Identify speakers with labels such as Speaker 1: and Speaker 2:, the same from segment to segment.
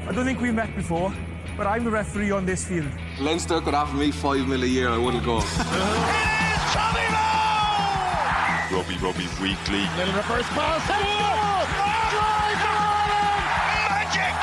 Speaker 1: I don't think we've met before, but I'm the referee on this field.
Speaker 2: Leinster could offer me $5 million a year, I wouldn't go.
Speaker 3: It is Tommy Lowe!
Speaker 4: Rugby Weekly.
Speaker 3: Little reverse pass. Magic!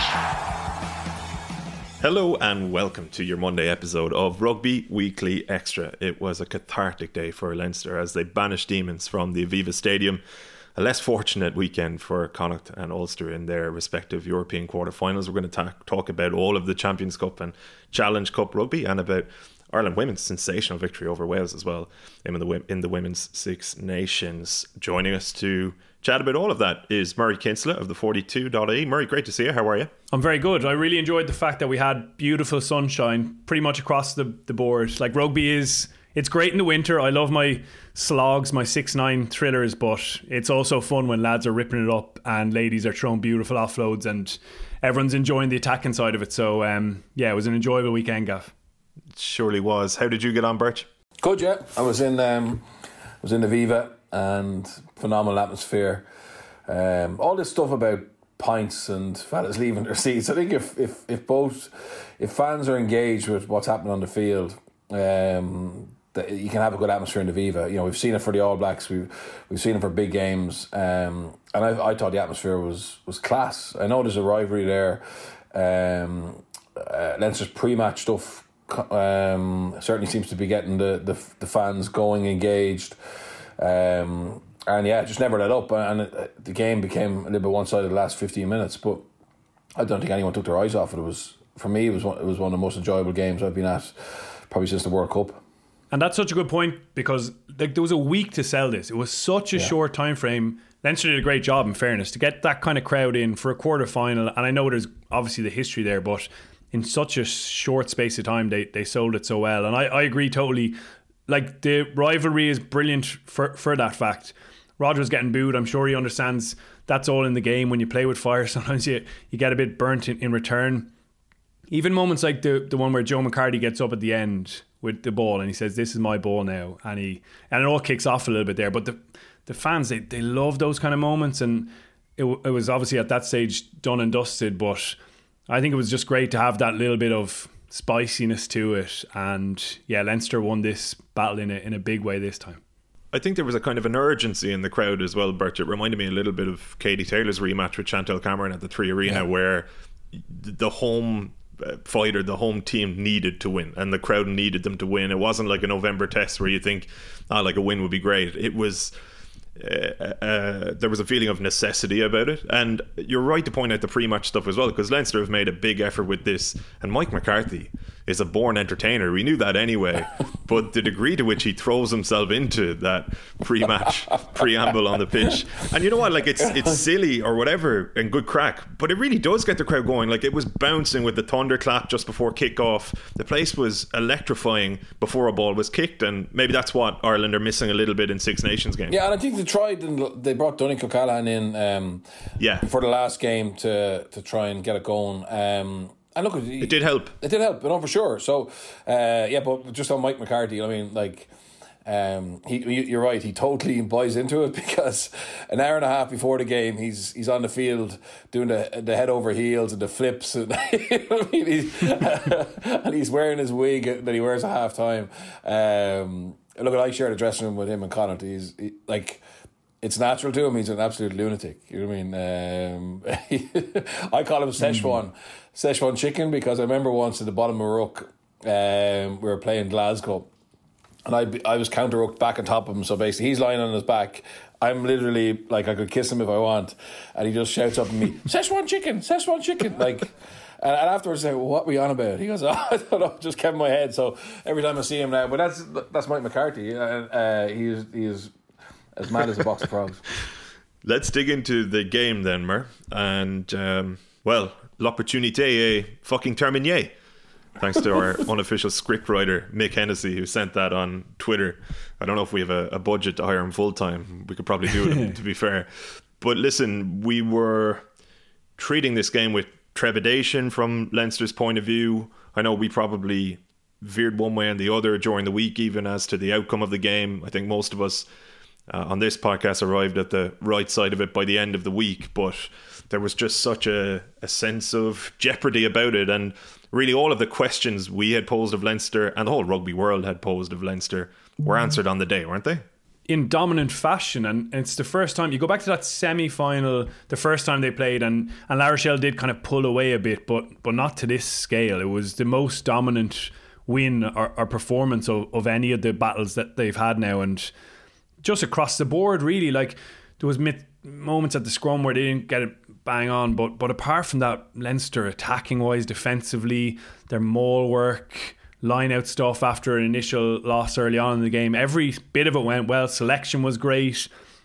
Speaker 4: Hello and welcome to your Monday episode of Rugby Weekly Extra. It was a cathartic day for Leinster as they banished demons from the Aviva Stadium. A less fortunate weekend for Connacht and Ulster in their respective European quarterfinals. We're going to talk about all of the Champions Cup and Challenge Cup rugby and about Ireland women's sensational victory over Wales as well in the Women's Six Nations. Joining us to chat about all of that is Murray Kinsella of the 42.ie. Murray, great to see you. How are you?
Speaker 5: I'm very good. I really enjoyed the fact that we had beautiful sunshine pretty much across the board. Like, rugby it's great in the winter. I love my slogs, my 6-9 thrillers, but it's also fun when lads are ripping it up and ladies are throwing beautiful offloads and everyone's enjoying the attacking side of it. So it was an enjoyable weekend, Gav.
Speaker 4: It surely was. How did you get on, Birch?
Speaker 6: Good, yeah. I was in Aviva and phenomenal atmosphere. All this stuff about pints and fellas leaving their seats. I think if fans are engaged with what's happening on the field, that you can have a good atmosphere in the Aviva. You know, we've seen it for the All Blacks. We've seen it for big games, and I thought the atmosphere was class. I know there's a rivalry there. Leinster's pre-match stuff certainly seems to be getting the fans going, engaged, and it just never let up. And the game became a little bit one-sided the last 15 minutes. But I don't think anyone took their eyes off it. It was one of the most enjoyable games I've been at probably since the World Cup.
Speaker 5: And that's such a good point because there was a week to sell this. It was such a short time frame. Leinster did a great job, in fairness, to get that kind of crowd in for a quarter final. And I know there's obviously the history there, but in such a short space of time, they sold it so well. And I agree totally. Like, the rivalry is brilliant for that fact. Roger was getting booed. I'm sure he understands that's all in the game. When you play with fire, sometimes you get a bit burnt in return. Even moments like the one where Joe McCarthy gets up at the end with the ball and he says, "This is my ball now," and it all kicks off a little bit there. But the fans, they love those kind of moments, and it was obviously at that stage done and dusted. But I think it was just great to have that little bit of spiciness to it. And Leinster won this battle in a big way this time.
Speaker 4: I think there was a kind of an urgency in the crowd as well, Bert. It reminded me a little bit of Katie Taylor's rematch with Chantal Cameron at the Three Arena, where the home fighter, the home team needed to win and the crowd needed them to win. It wasn't like a November test where you think, like a win would be great. It was there was a feeling of necessity about it. And you're right to point out the pre-match stuff as well, because Leinster have made a big effort with this, and Mike McCarthy is a born entertainer. We knew that anyway, but the degree to which he throws himself into that pre-match preamble on the pitch, and you know what, like, it's silly or whatever and good crack, but it really does get the crowd going. Like, it was bouncing with the thunderclap just before kick-off. The place was electrifying before a ball was kicked, and maybe that's what Ireland are missing a little bit in Six Nations games.
Speaker 6: Yeah, and I think they brought Donny O'Callaghan in for the last game to try and get it going. And look,
Speaker 4: it did help.
Speaker 6: It did help, for sure. So, but just on Mike McCarthy, I mean, like, you're right. He totally buys into it, because an hour and a half before the game, he's on the field doing the head over heels and the flips, and and he's wearing his wig that he wears at half time. Look, I shared a dressing room with him and Connacht. He's it's natural to him. He's an absolute lunatic. You know what I mean? I call him Szechuan chicken, because I remember once at the bottom of a ruck, we were playing Glasgow, and I was counter-rucked back on top of him. So basically, he's lying on his back. I'm literally, like, I could kiss him if I want, and he just shouts up at me, Szechuan chicken, like. And afterwards, I say, what were you on about? He goes, I don't know, just kept in my head. So every time I see him now, but that's Mike McCarthy. He is as mad as a box of frogs.
Speaker 4: Let's dig into the game then, Mer. And, l'opportunité est fucking terminée. Thanks to our unofficial scriptwriter, Mick Hennessy, who sent that on Twitter. I don't know if we have a budget to hire him full-time. We could probably do it, to be fair. But listen, we were treating this game with trepidation from Leinster's point of view. I know we probably veered one way and the other during the week, even as to the outcome of the game. I think most of us on this podcast arrived at the right side of it by the end of the week, but there was just such a sense of jeopardy about it, and really all of the questions we had posed of Leinster and the whole rugby world had posed of Leinster were answered on the day, weren't they?
Speaker 5: In dominant fashion, and it's the first time you go back to that semi-final, the first time they played, and La Rochelle did kind of pull away a bit, but not to this scale. It was the most dominant win or performance of any of the battles that they've had now, and just across the board really. Like, there was moments at the scrum where they didn't get it bang on, but apart from that, Leinster attacking wise, defensively, their maul work, line out stuff after an initial loss early on in the game, every bit of it went well. Selection was great.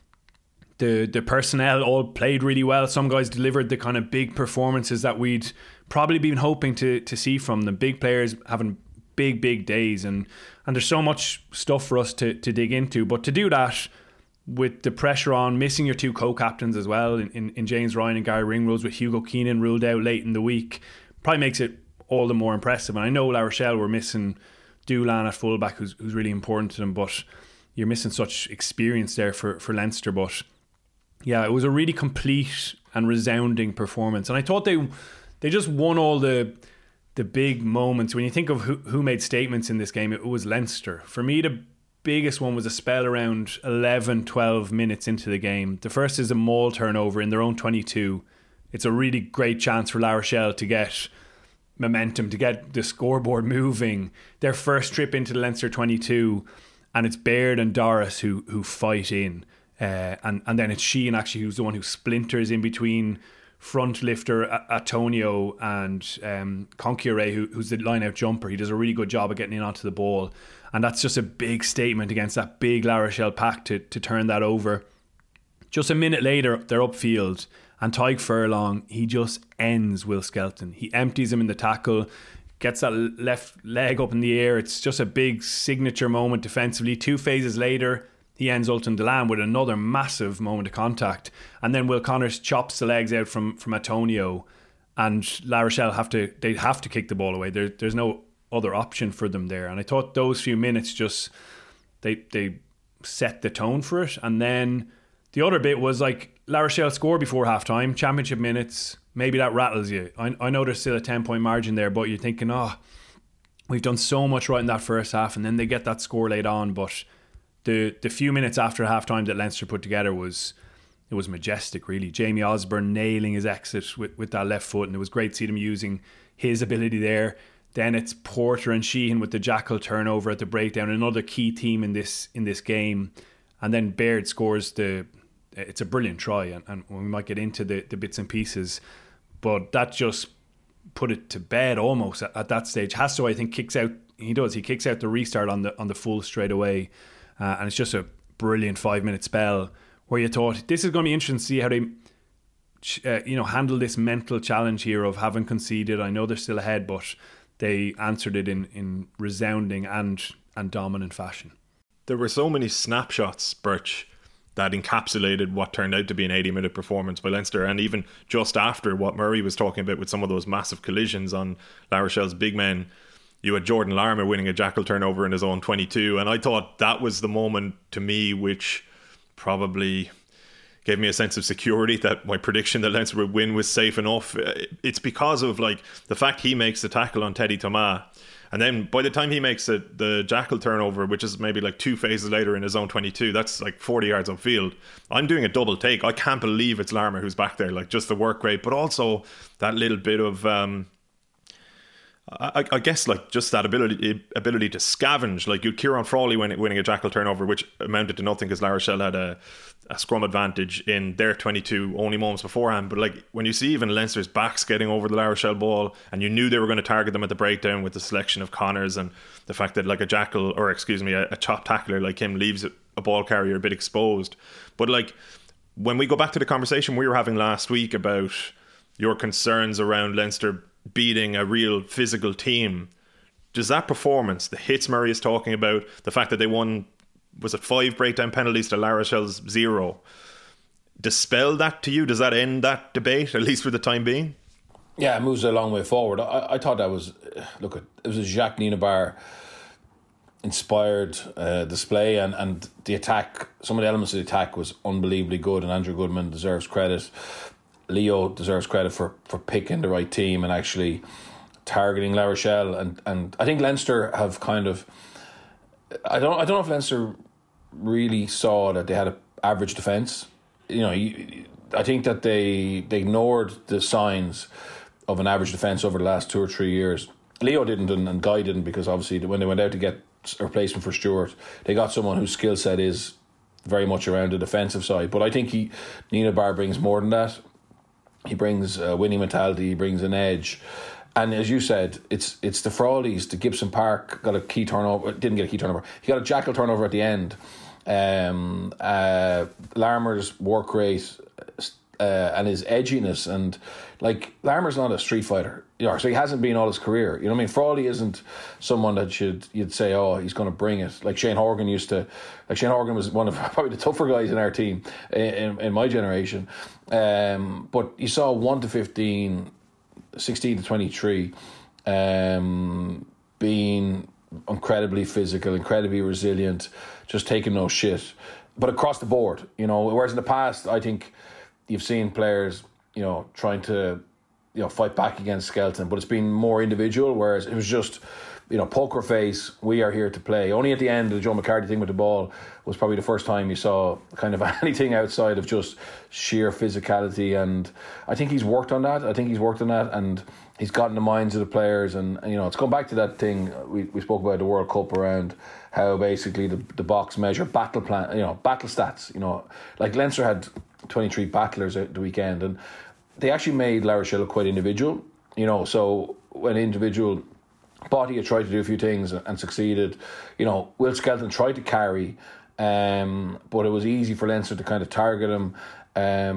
Speaker 5: The personnel all played really well. Some guys delivered the kind of big performances that we'd probably been hoping to see from them. Big players having big days, and there's so much stuff for us to dig into. But to do that with the pressure on, missing your two co-captains as well in James Ryan and Gary Ringrose, with Hugo Keenan ruled out late in the week, probably makes it all the more impressive. And I know La Rochelle were missing Doolan at fullback, who's really important to them, but you're missing such experience there for Leinster. But yeah, it was a really complete and resounding performance, and I thought they just won all the big moments. When you think of who made statements in this game, it was Leinster. For me, the biggest one was a spell around 11-12 minutes into the game. The first is a maul turnover in their own 22. It's a really great chance for La Rochelle to get momentum, to get the scoreboard moving. Their first trip into the Leinster 22, and it's Baird and Doris who fight in, and then it's Sheehan actually who's the one who splinters in between front lifter Antonio and Conqueré, who's the line out jumper. He does a really good job of getting in onto the ball, and that's just a big statement against that big La Rochelle pack to turn that over. Just a minute later, they're upfield, and Tyke Furlong, he just ends Will Skelton. He empties him in the tackle, gets that left leg up in the air. It's just a big signature moment defensively. 2 phases later, he ends Ultan Dillane with another massive moment of contact, and then Will Connors chops the legs out from Antonio, and La Rochelle have to kick the ball away. There's no other option for them there. And I thought those few minutes just they set the tone for it. And then the other bit was like, La Rochelle scored before half-time, championship minutes, maybe that rattles you. I know there's still a 10-point margin there, but you're thinking, we've done so much right in that first half, and then they get that score laid on. But the few minutes after half-time that Leinster put together was majestic, really. Jamie Osborne nailing his exit with that left foot, and it was great to see them using his ability there. Then it's Porter and Sheehan with the jackal turnover at the breakdown, another key team in this game. And then Baird scores it's a brilliant try, and we might get into the bits and pieces, but that just put it to bed almost at that stage. Hastow, I think, kicks out the restart on the full straight away, and it's just a brilliant 5-minute spell where you thought this is going to be interesting to see how they handle this mental challenge here of having conceded. I know they're still ahead, but they answered it in resounding and dominant fashion.
Speaker 4: There were so many snapshots, Birch, that encapsulated what turned out to be an 80-minute performance by Leinster, and even just after what Murray was talking about with some of those massive collisions on La Rochelle's big men, you had Jordan Larmour winning a jackal turnover in his own 22, and I thought that was the moment to me which probably gave me a sense of security that my prediction that Leinster would win was safe enough. It's because of like the fact he makes the tackle on Teddy Thomas, and then by the time he makes the jackal turnover, which is maybe like 2 phases later in his own 22, that's like 40 yards upfield. I'm doing a double take. I can't believe it's Larmour who's back there. Like, just the work rate, but also that little bit of I guess like just that ability to scavenge. Like, you'd Kieran Frawley winning a jackal turnover, which amounted to nothing because La Rochelle had a scrum advantage in their 22 only moments beforehand. But like, when you see even Leinster's backs getting over the La Rochelle ball, and you knew they were going to target them at the breakdown with the selection of Connors, and the fact that like a chop tackler like him leaves a ball carrier a bit exposed. But like, when we go back to the conversation we were having last week about your concerns around Leinster beating a real physical team, does that performance, the hits Murray is talking about, the fact that they won, was it 5 breakdown penalties to La Rochelle's 0, dispel that to you? Does that end that debate, at least for the time being?
Speaker 6: Yeah, it moves a long way forward. I thought that was, it was a Jacques Nienaber inspired display, and the attack, some of the elements of the attack was unbelievably good, and Andrew Goodman deserves credit. Leo deserves credit for picking the right team and actually targeting La Rochelle, and I think Leinster have kind of, I don't know if Leinster really saw that they had an average defence. I think that they ignored the signs of an average defence over the last 2 or 3 years. Leo didn't, and Guy didn't, because obviously when they went out to get a replacement for Stewart, they got someone whose skill set is very much around the defensive side. But I think Nienaber brings more than that. He brings a winning mentality, he brings an edge. And as you said, it's the Frawleys, the Gibson Park got a key turnover, didn't get a key turnover. He got a jackal turnover at the end. Larmour's work rate and his edginess, and like Larmour's not a street fighter, so he hasn't been all his career. You know what I mean? Frawley isn't someone that you'd say, oh, he's going to bring it. Like Shane Horgan was one of probably the tougher guys in our team in my generation. But you saw 1 to 15, 16 to 23, being incredibly physical, incredibly resilient, just taking no shit. But across the board, whereas in the past, I think you've seen players, trying to, fight back against Skelton, but it's been more individual, whereas it was just, poker face, we are here to play. Only at the end, the Joe McCarthy thing with the ball was probably the first time you saw kind of anything outside of just sheer physicality, and I think he's worked on that. And he's gotten the minds of the players, and it's gone back to that thing we spoke about the World Cup, around how basically the box measure battle plan, battle stats. Like Leinster had 23 battlers at the weekend, and they actually made La Rochelle look quite individual. So when individual, Bottia tried to do a few things and succeeded. Will Skelton tried to carry, but it was easy for Leinster to kind of target him. I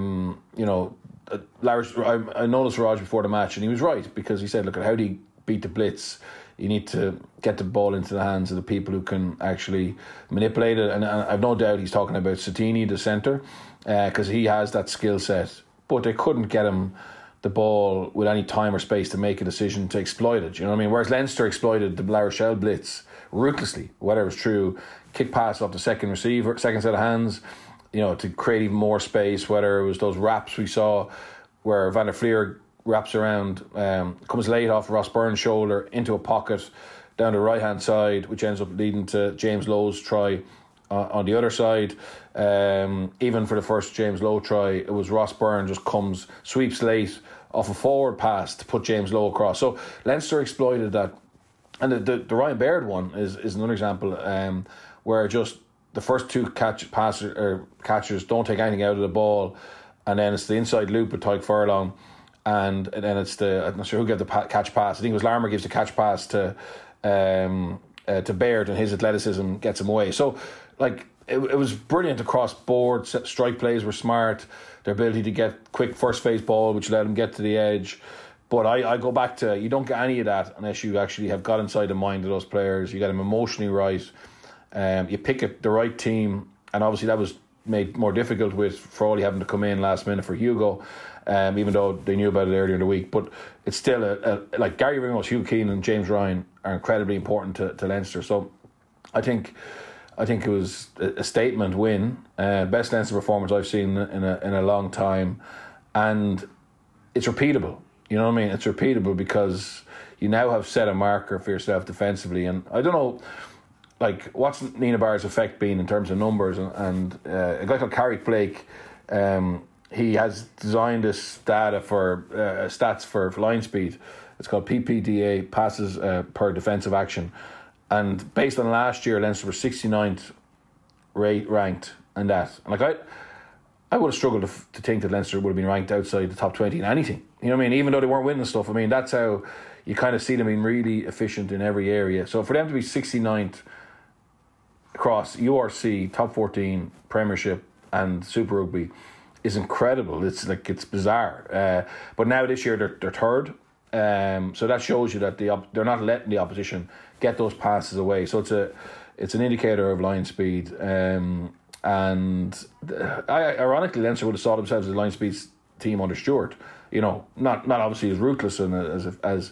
Speaker 6: noticed Raj before the match, and he was right, because he said, look, how do you beat the blitz? You need to get the ball into the hands of the people who can actually manipulate it. And I've no doubt he's talking about Satini, the centre, because he has that skill set. But they couldn't get him the ball with any time or space to make a decision to exploit it. You know what I mean? Whereas Leinster exploited the La Rochelle blitz ruthlessly, whether it was through kick pass off the second set of hands, to create even more space, whether it was those wraps we saw where Van der Fleer wraps around, comes late off Ross Byrne's shoulder into a pocket down the right hand side, which ends up leading to James Lowe's try on the other side. Even for the first James Lowe try, it was Ross Byrne just sweeps late off a forward pass to put James Lowe across. So Leinster exploited that. And the Ryan Baird one is another example, where just the first two catchers don't take anything out of the ball, and then it's the inside loop with Tyke Furlong, and then it's I'm not sure who gave the catch pass. I think it was Larmour gives the catch pass to Baird, and his athleticism gets him away. So, like, it was brilliant across board. Strike plays were smart. Their ability to get quick first phase ball, which let them get to the edge. But I go back to, you don't get any of that unless you actually have got inside the mind of those players. You get them emotionally right. You pick the right team, and obviously that was made more difficult with Frawley having to come in last minute for Hugo, even though they knew about it earlier in the week. But it's still like Gary Ringrose, Hugh Keane and James Ryan are incredibly important to Leinster. So I think it was a statement win, best Leinster performance I've seen in a long time, and it's repeatable. You know what I mean? It's repeatable because you now have set a marker for yourself defensively, and I don't know, like, what's Nienaber's effect been in terms of numbers, and a guy called Carrick Blake, he has designed this data for stats for line speed. It's called PPDA, passes per defensive action, and based on last year, Leinster were 69th ranked in that. And like I would have struggled to think that Leinster would have been ranked outside the top 20 in anything. You know what I mean? Even though they weren't winning stuff. I mean, that's how you kind of see them being really efficient in every area. So for them to be 69th across URC, top 14, Premiership and Super Rugby is incredible. It's bizarre. But now this year they're third. So that shows you that they're not letting the opposition get those passes away. So it's an indicator of line speed. And ironically, Leinster would have saw themselves as a line speed team under Stewart. You know, not obviously as ruthless and as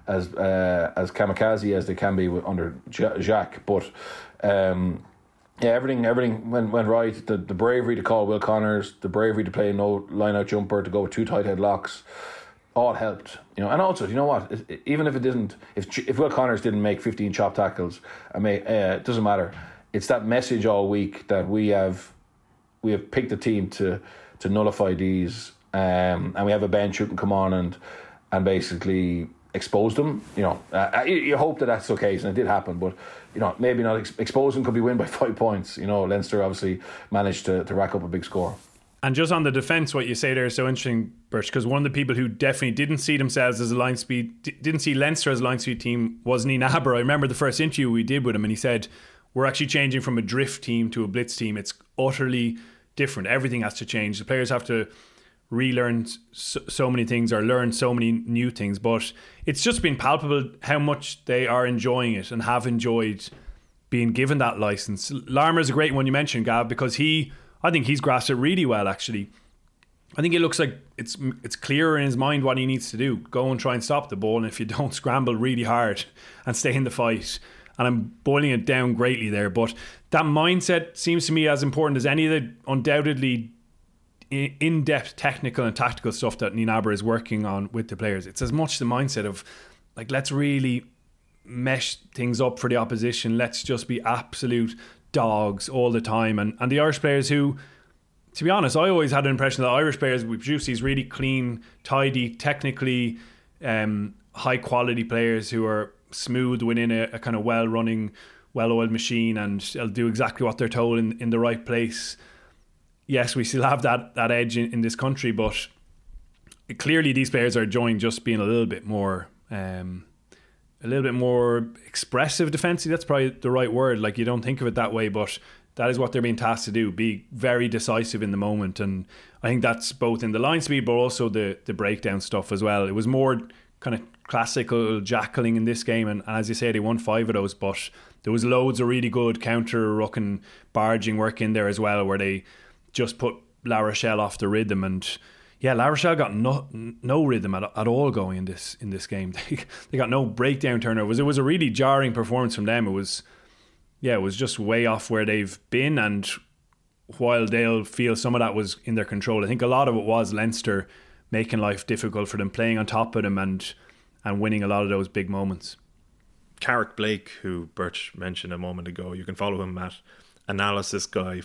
Speaker 6: kamikaze as they can be under Jacques. But everything went right. The bravery to call Will Connors, the bravery to play no line-out jumper, to go with 2 tight head locks, all helped. And also, you know what? Even if it didn't, if Will Connors didn't make 15 chop tackles, it doesn't matter. It's that message all week that we have picked a team to nullify these, and we have a bench who can come on and basically expose them. You hope that that's the case, and it did happen, but maybe not. Expose them could be win by 5 points. Leinster obviously managed to rack up a big score.
Speaker 5: And just on the defence, what you say there is so interesting, Birch, because one of the people who definitely didn't see themselves as a line speed, didn't see Leinster as a line speed team was Ní Nabair. I remember the first interview we did with him, and he said, we're actually changing from a drift team to a blitz team. It's utterly different. Everything has to change. The players have to relearn so many things or learn so many new things. But it's just been palpable how much they are enjoying it and have enjoyed being given that license. Larmour's a great one you mentioned, Gav, because I think he's grasped it really well, actually. I think it looks like it's clearer in his mind what he needs to do. Go and try and stop the ball, and if you don't, scramble really hard and stay in the fight. And I'm boiling it down greatly there, but that mindset seems to me as important as any of the undoubtedly in-depth technical and tactical stuff that Ní Nabair is working on with the players. It's as much the mindset of, like, let's really mesh things up for the opposition. Let's just be absolute dogs all the time. And the Irish players who, to be honest, I always had an impression that Irish players, we produce these really clean, tidy, technically high quality players who are smooth within a kind of well-running, well-oiled machine, and they'll do exactly what they're told in the right place. Yes, we still have that edge in this country, but clearly these players are enjoying just being a little bit more expressive defensively. That's probably the right word. Like, you don't think of it that way, but that is what they're being tasked to do, be very decisive in the moment. And I think that's both in the line speed, but also the breakdown stuff as well. It was more kind of classical jackling in this game, and as you say, they won 5 of those, but there was loads of really good counter-ruck and barging work in there as well, where they just put La Rochelle off the rhythm. And yeah, La Rochelle got no rhythm at all going in this game. They got no breakdown turnovers. It was a really jarring performance from them. It was just way off where they've been, and while they'll feel some of that was in their control, I think a lot of it was Leinster making life difficult for them, playing on top of them and winning a lot of those big moments.
Speaker 4: Carrick Blake, who Birch mentioned a moment ago, you can follow him at Analysis Guy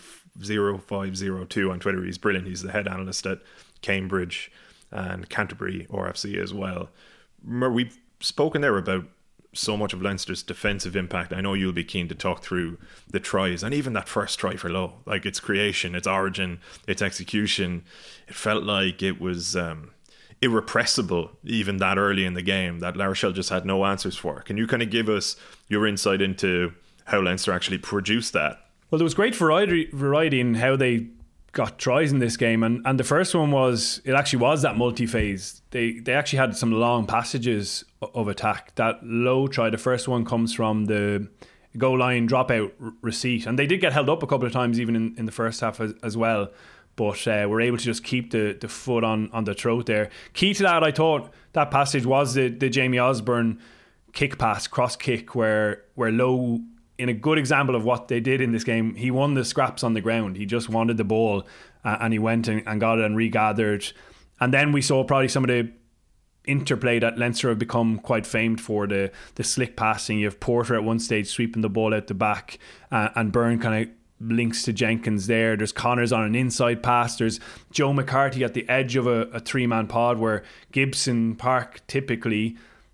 Speaker 4: 0502 on Twitter. He's brilliant. He's the head analyst at Cambridge and Canterbury RFC as well. We've spoken there about so much of Leinster's defensive impact. I know you'll be keen to talk through the tries, and even that first try for Lowe, like its creation, its origin, its execution. It felt like it was irrepressible even that early in the game, that La Rochelle just had no answers for. Can you kind of give us your insight into how Leinster actually produced that?
Speaker 5: Well, there was great variety in how they got tries in this game, and the first one was that multi-phase. They actually had some long passages of attack. That Lowe try, the first one, comes from the goal line dropout receipt, and they did get held up a couple of times even in the first half as well, but were able to just keep the foot on the throat there. Key to that, I thought, that passage was the Jamie Osborne kick pass, cross kick, where Lowe, in a good example of what they did in this game, he won the scraps on the ground. He just wanted the ball, and he went and got it and regathered. And then we saw probably some of the interplay that Leinster have become quite famed for, the slick passing. You have Porter at one stage sweeping the ball out the back, and Byrne kind of links to Jenkins there. There's Connors on an inside pass. There's Joe McCarthy at the edge of a three-man pod, where Gibson Park typically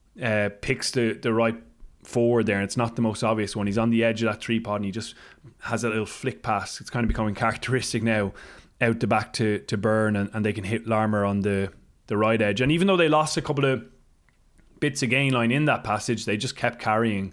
Speaker 5: picks the right forward there, and it's not the most obvious one. He's on the edge of that three-pod, and he just has a little flick pass. It's kind of becoming characteristic now, out the back to Byrne, and they can hit Larmour on the right edge. And even though they lost a couple of bits of gain line in that passage, they just kept carrying.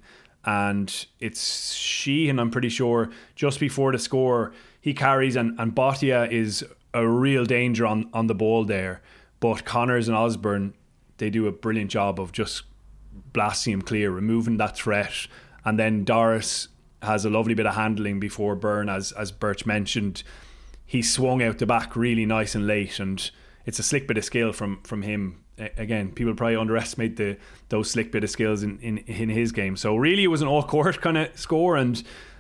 Speaker 5: And it's Sheehan, I'm pretty sure, just before the score, he carries, and Bottia is a real danger on the ball there. But Connors and Osborne, they do a brilliant job of just blasting him clear, removing that threat. And then Doris has a lovely bit of handling before Byrne, as Birch mentioned. He swung out the back really nice and late, and it's a slick bit of skill from him. again, people probably underestimate those slick bit of skills in his game. So really, it was an all court kind of score, and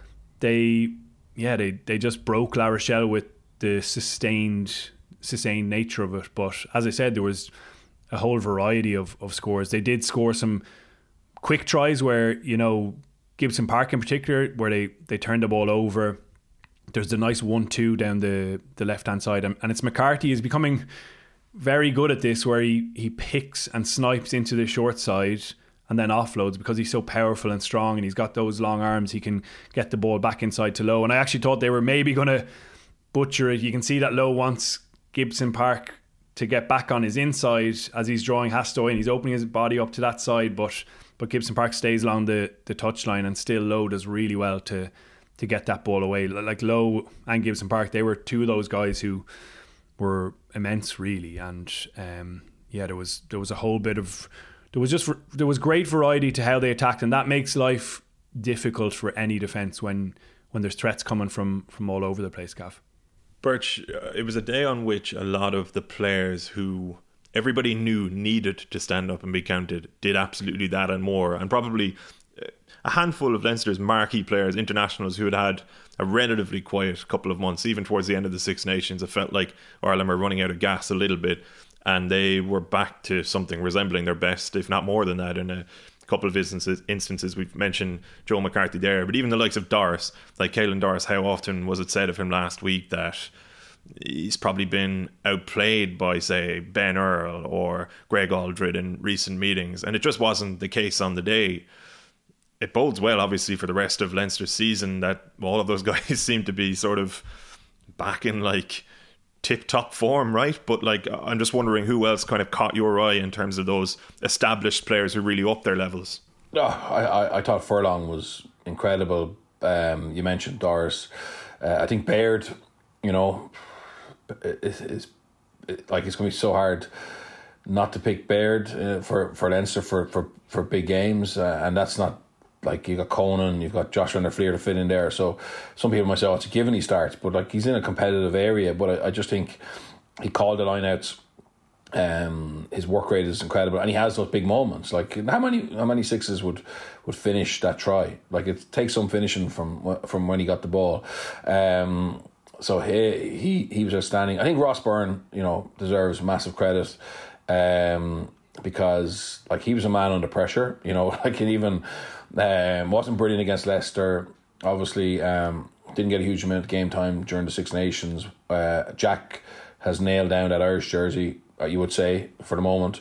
Speaker 5: they just broke La Rochelle with the sustained nature of it. But as I said, there was a whole variety of scores. They did score some quick tries where, you know, Gibson Park in particular, where they turned the ball over. There's the nice 1-2 down the left hand side, and it's McCarthy is becoming very good at this, where he picks and snipes into the short side and then offloads, because he's so powerful and strong and he's got those long arms. He can get the ball back inside to Lowe, and I actually thought they were maybe going to butcher it. You can see that Lowe wants Gibson Park to get back on his inside as he's drawing Hastoy, and he's opening his body up to that side, but Gibson Park stays along the touchline, and still Lowe does really well to get that ball away. Like Lowe and Gibson Park, they were two of those guys who were immense, really. And there was a whole bit of there was great variety to how they attacked, and that makes life difficult for any defence when there's threats coming from all over the place, Gav.
Speaker 4: Birch, it was a day on which a lot of the players who everybody knew needed to stand up and be counted did absolutely that and more, and probably a handful of Leinster's marquee players, internationals, who had a relatively quiet couple of months. Even towards the end of the Six Nations, it felt like Ireland were running out of gas a little bit, and they were back to something resembling their best, if not more than that, in a couple of instances. We've mentioned Joe McCarthy there, but even the likes of Doris, like Caelan Doris, how often was it said of him last week that he's probably been outplayed by, say, Ben Earl or Greg Aldred in recent meetings, and it just wasn't the case on the day. It bodes well, obviously, for the rest of Leinster's season that all of those guys seem to be sort of back in like tip-top form, right? But like, I'm just wondering who else kind of caught your eye in terms of those established players who really upped their levels.
Speaker 6: I thought Furlong was incredible. You mentioned Doris. I think Baird, you know, it's going to be so hard not to pick Baird for Leinster for big games, and that's not. Like, you got Conan, you've got Josh Van der Fleer to fit in there. So some people might say, oh, it's a given he starts, but like, he's in a competitive area. But I just think he called the lineouts. His work rate is incredible, and he has those big moments. Like, how many sixes would finish that try? Like, it takes some finishing from when he got the ball. So he was outstanding. I think Ross Byrne, you know, deserves massive credit. Because like, he was a man under pressure, you know, like, it even wasn't brilliant against Leicester. Obviously, didn't get a huge amount of game time during the Six Nations. Jack has nailed down that Irish jersey, you would say, for the moment.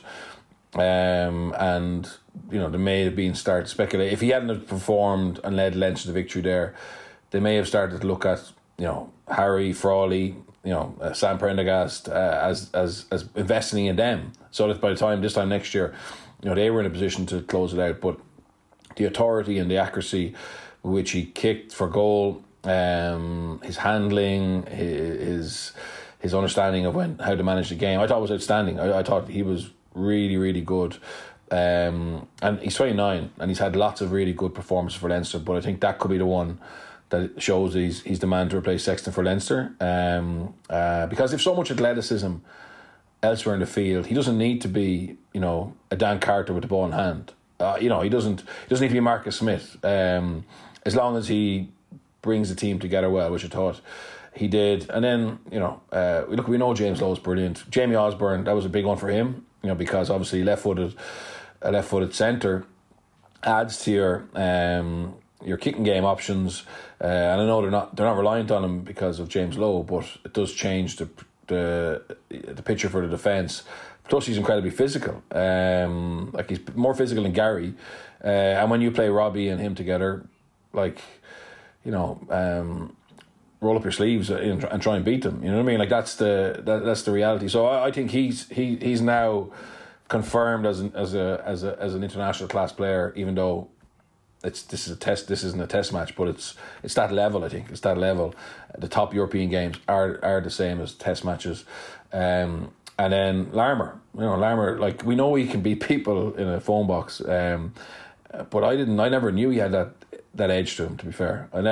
Speaker 6: And you know, there may have been started to speculate if he hadn't performed and led Leinster to victory there, they may have started to look at, you know, Harry Frawley, you know, Sam Prendergast as investing in them, so that by the time this time next year, you know, they were in a position to close it out. But the authority and the accuracy with which he kicked for goal, his handling, his understanding of how to manage the game, I thought was outstanding. I thought he was really, really good. And he's 29 and he's had lots of really good performances for Leinster, but I think that could be the one that shows he's the man to replace Sexton for Leinster. Because there's so much athleticism elsewhere in the field, he doesn't need to be, you know, a Dan Carter with the ball in hand. You know, he doesn't need to be Marcus Smith. As long as he brings the team together well, which I thought he did. And then, you know, we know James Lowe's brilliant. Jamie Osborne, that was a big one for him, you know, because obviously a left-footed centre adds to your kicking game options, and I know they're not reliant on him because of James Lowe, but it does change the picture for the defence. Plus, he's incredibly physical. Like, he's more physical than Gary, and when you play Robbie and him together, like, you know, roll up your sleeves and try and beat them. You know what I mean? Like, that's the reality. So I think he's now confirmed as an international class player, even though this isn't a test match, but it's that level. I think it's that level. The top European games are the same as test matches. And then Larmour, like, we know he can beat people in a phone box, but I never knew he had that edge to him, to be fair. And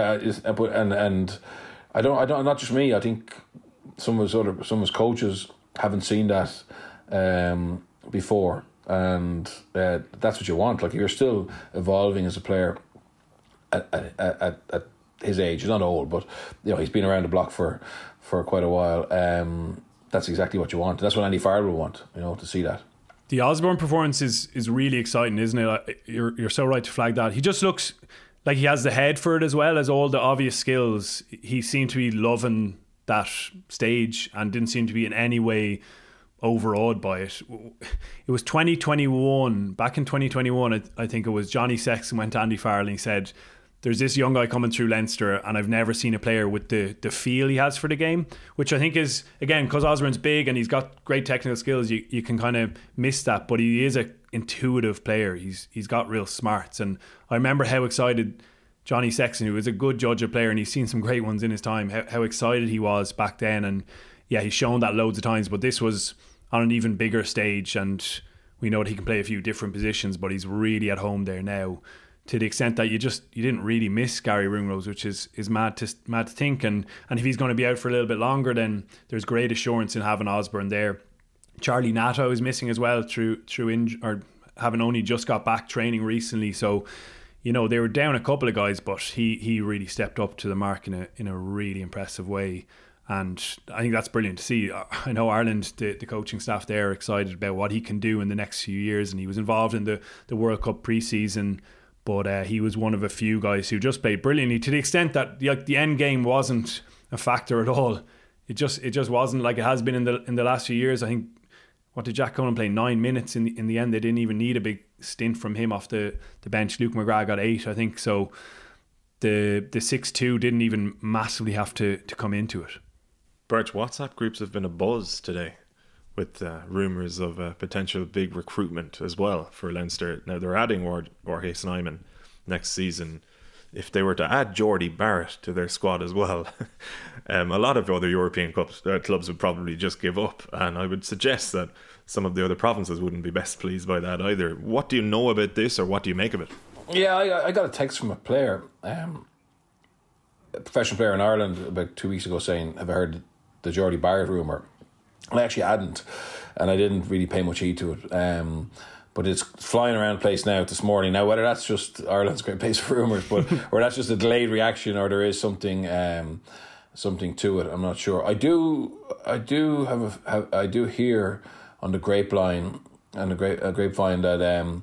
Speaker 6: I don't, not just me, I think some of his coaches haven't seen that before, and that's what you want. Like, you're still evolving as a player at his age. He's not old, but he's been around the block for quite a while. That's exactly what you want. That's what Andy Farrell will want, to see that.
Speaker 5: The Osborne performance is really exciting, isn't it? You're so right to flag that. He just looks like he has the head for it, as well as all the obvious skills. He seemed to be loving that stage and didn't seem to be in any way overawed by it. It was 2021. Back in 2021, I think it was, Johnny Sexton went to Andy Farrell and he said, there's this young guy coming through Leinster and I've never seen a player with the feel he has for the game, which I think is, again, because Osborne's big and he's got great technical skills, you can kind of miss that, but he is an intuitive player. He's got real smarts, and I remember how excited Johnny Sexton, who was a good judge of player and he's seen some great ones in his time, how excited he was back then. And yeah, he's shown that loads of times, but this was on an even bigger stage, and we know that he can play a few different positions, but he's really at home there now, to the extent that you didn't really miss Gary Ringrose, which is mad to think. And if he's going to be out for a little bit longer, then there's great assurance in having Osborne there. Charlie Nato is missing as well through or having only just got back training recently. So they were down a couple of guys, but he really stepped up to the mark in a really impressive way. And I think that's brilliant to see. I know Ireland, the coaching staff there, are excited about what he can do in the next few years. And he was involved in the World Cup pre-season, but he was one of a few guys who just played brilliantly, to the extent that the end game wasn't a factor at all. It just wasn't, like it has been in the last few years. I think, what did Jack Conan play? 9 minutes in the end. They didn't even need a big stint from him off the bench. Luke McGrath got 8, I think. So the 6-2 didn't even massively have to come into it.
Speaker 4: Birch, WhatsApp groups have been abuzz today with rumours of potential big recruitment as well for Leinster. Now, they're adding Jorge Snyman next season. If they were to add Jordy Barrett to their squad as well, a lot of other European clubs would probably just give up. And I would suggest that some of the other provinces wouldn't be best pleased by that either. What do you know about this, or what do you make of it?
Speaker 6: Yeah, I got a text from a player, a professional player in Ireland, about 2 weeks ago, saying, have I heard the Jordy Barrett rumour? And I actually hadn't, and I didn't really pay much heed to it. But it's flying around the place now this morning. Now, whether that's just Ireland's great place for rumours, but or that's just a delayed reaction, or there is something to it, I'm not sure. I do hear on the grapevine and the grapevine that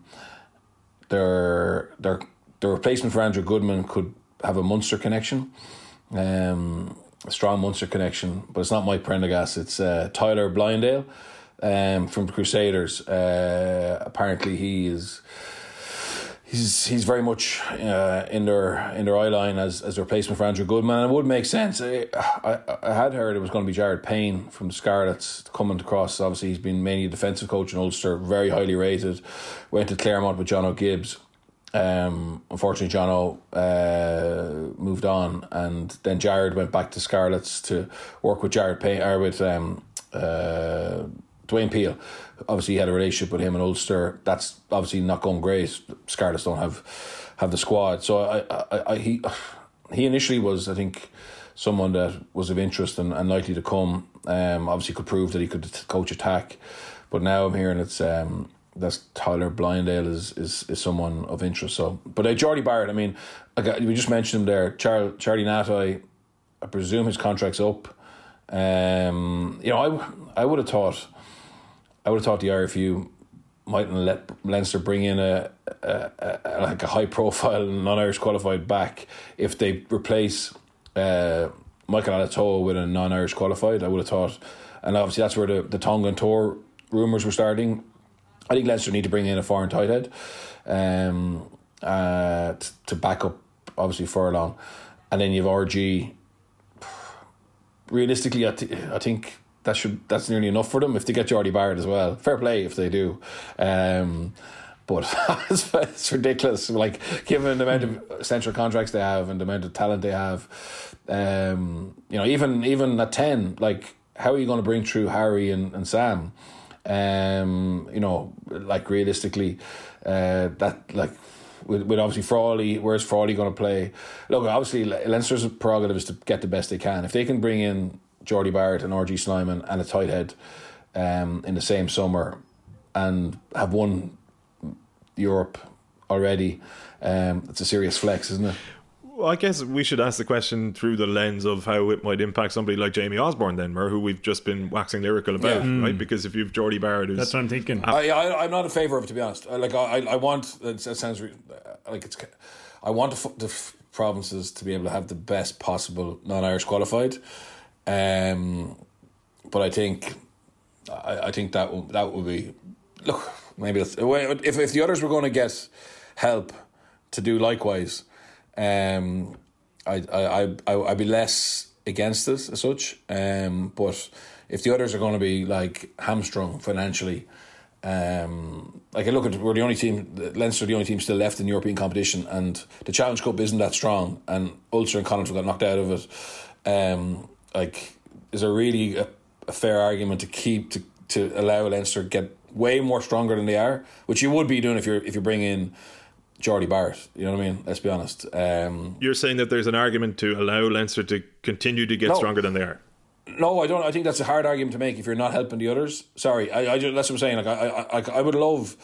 Speaker 6: the replacement for Andrew Goodman could have a Munster connection. A strong Munster connection, but it's not Mike Prendergast, it's Tyler Blindale from the Crusaders. Apparently he's very much in their eye line as a replacement for Andrew Goodman, and it would make sense. I had heard it was going to be Jared Payne from the Scarlets coming across. Obviously he's been mainly a defensive coach in Ulster, very highly rated, went to Claremont with John O'Gibbs. Unfortunately, John moved on, and then Jared went back to Scarlets to work with Jared Payne, or with Dwayne Peel. Obviously, he had a relationship with him in Ulster. That's obviously not going great. Scarlets don't have the squad, so he initially was, I think, someone that was of interest and likely to come. Obviously, could prove that he could coach attack, but now I'm hearing that's Tyler Blindale is someone of interest. So, but Jordy Barrett, I mean, we just mentioned him there. Charlie Natai, I presume his contract's up. I would have thought the RFU mightn't let Leinster bring in a high profile non-Irish qualified back if they replace Michael Alatoa with a non-Irish qualified. I would have thought, and obviously that's where the Tongan tour rumours were starting. I think Leinster need to bring in a foreign tight head to back up, obviously, Furlong. And then you have RG. Realistically, I think that's nearly enough for them if they get Jordy Barrett as well. Fair play if they do. But it's ridiculous. Like, given the amount of central contracts they have and the amount of talent they have, even at 10, like, how are you going to bring through Harry and Sam? Realistically, that, like, with obviously Frawley, where's Frawley going to play? Look, obviously Leinster's prerogative is to get the best they can. If they can bring in Jordy Barrett and RG Snyman and a tight head in the same summer, and have won Europe already. It's a serious flex, isn't it?
Speaker 4: Well, I guess we should ask the question through the lens of how it might impact somebody like Jamie Osborne then, Mer, who we've just been waxing lyrical about, right? Because if you've Jordy Barrett,
Speaker 5: That's what I'm thinking.
Speaker 6: I'm not in favour of it, to be honest. I want, that sounds like it's, I want the provinces to be able to have the best possible non-Irish qualified, but I think that will be, look, maybe if the others were going to get help to do likewise, I'd be less against it as such. But if the others are going to be like hamstrung financially, like I look at, we're the only team, Leinster are the only team still left in European competition, and the Challenge Cup isn't that strong, and Ulster and Connacht got knocked out of it. Like, is there really a fair argument to allow Leinster get way more stronger than they are, which you would be doing if you bring in Jordy Barrett, you know what I mean? Let's be honest.
Speaker 4: You're saying that there's an argument to allow Leinster to continue to get stronger than they are?
Speaker 6: No, I don't. I think that's a hard argument to make if you're not helping the others. Sorry, I just, that's what I'm saying. Like, I would love,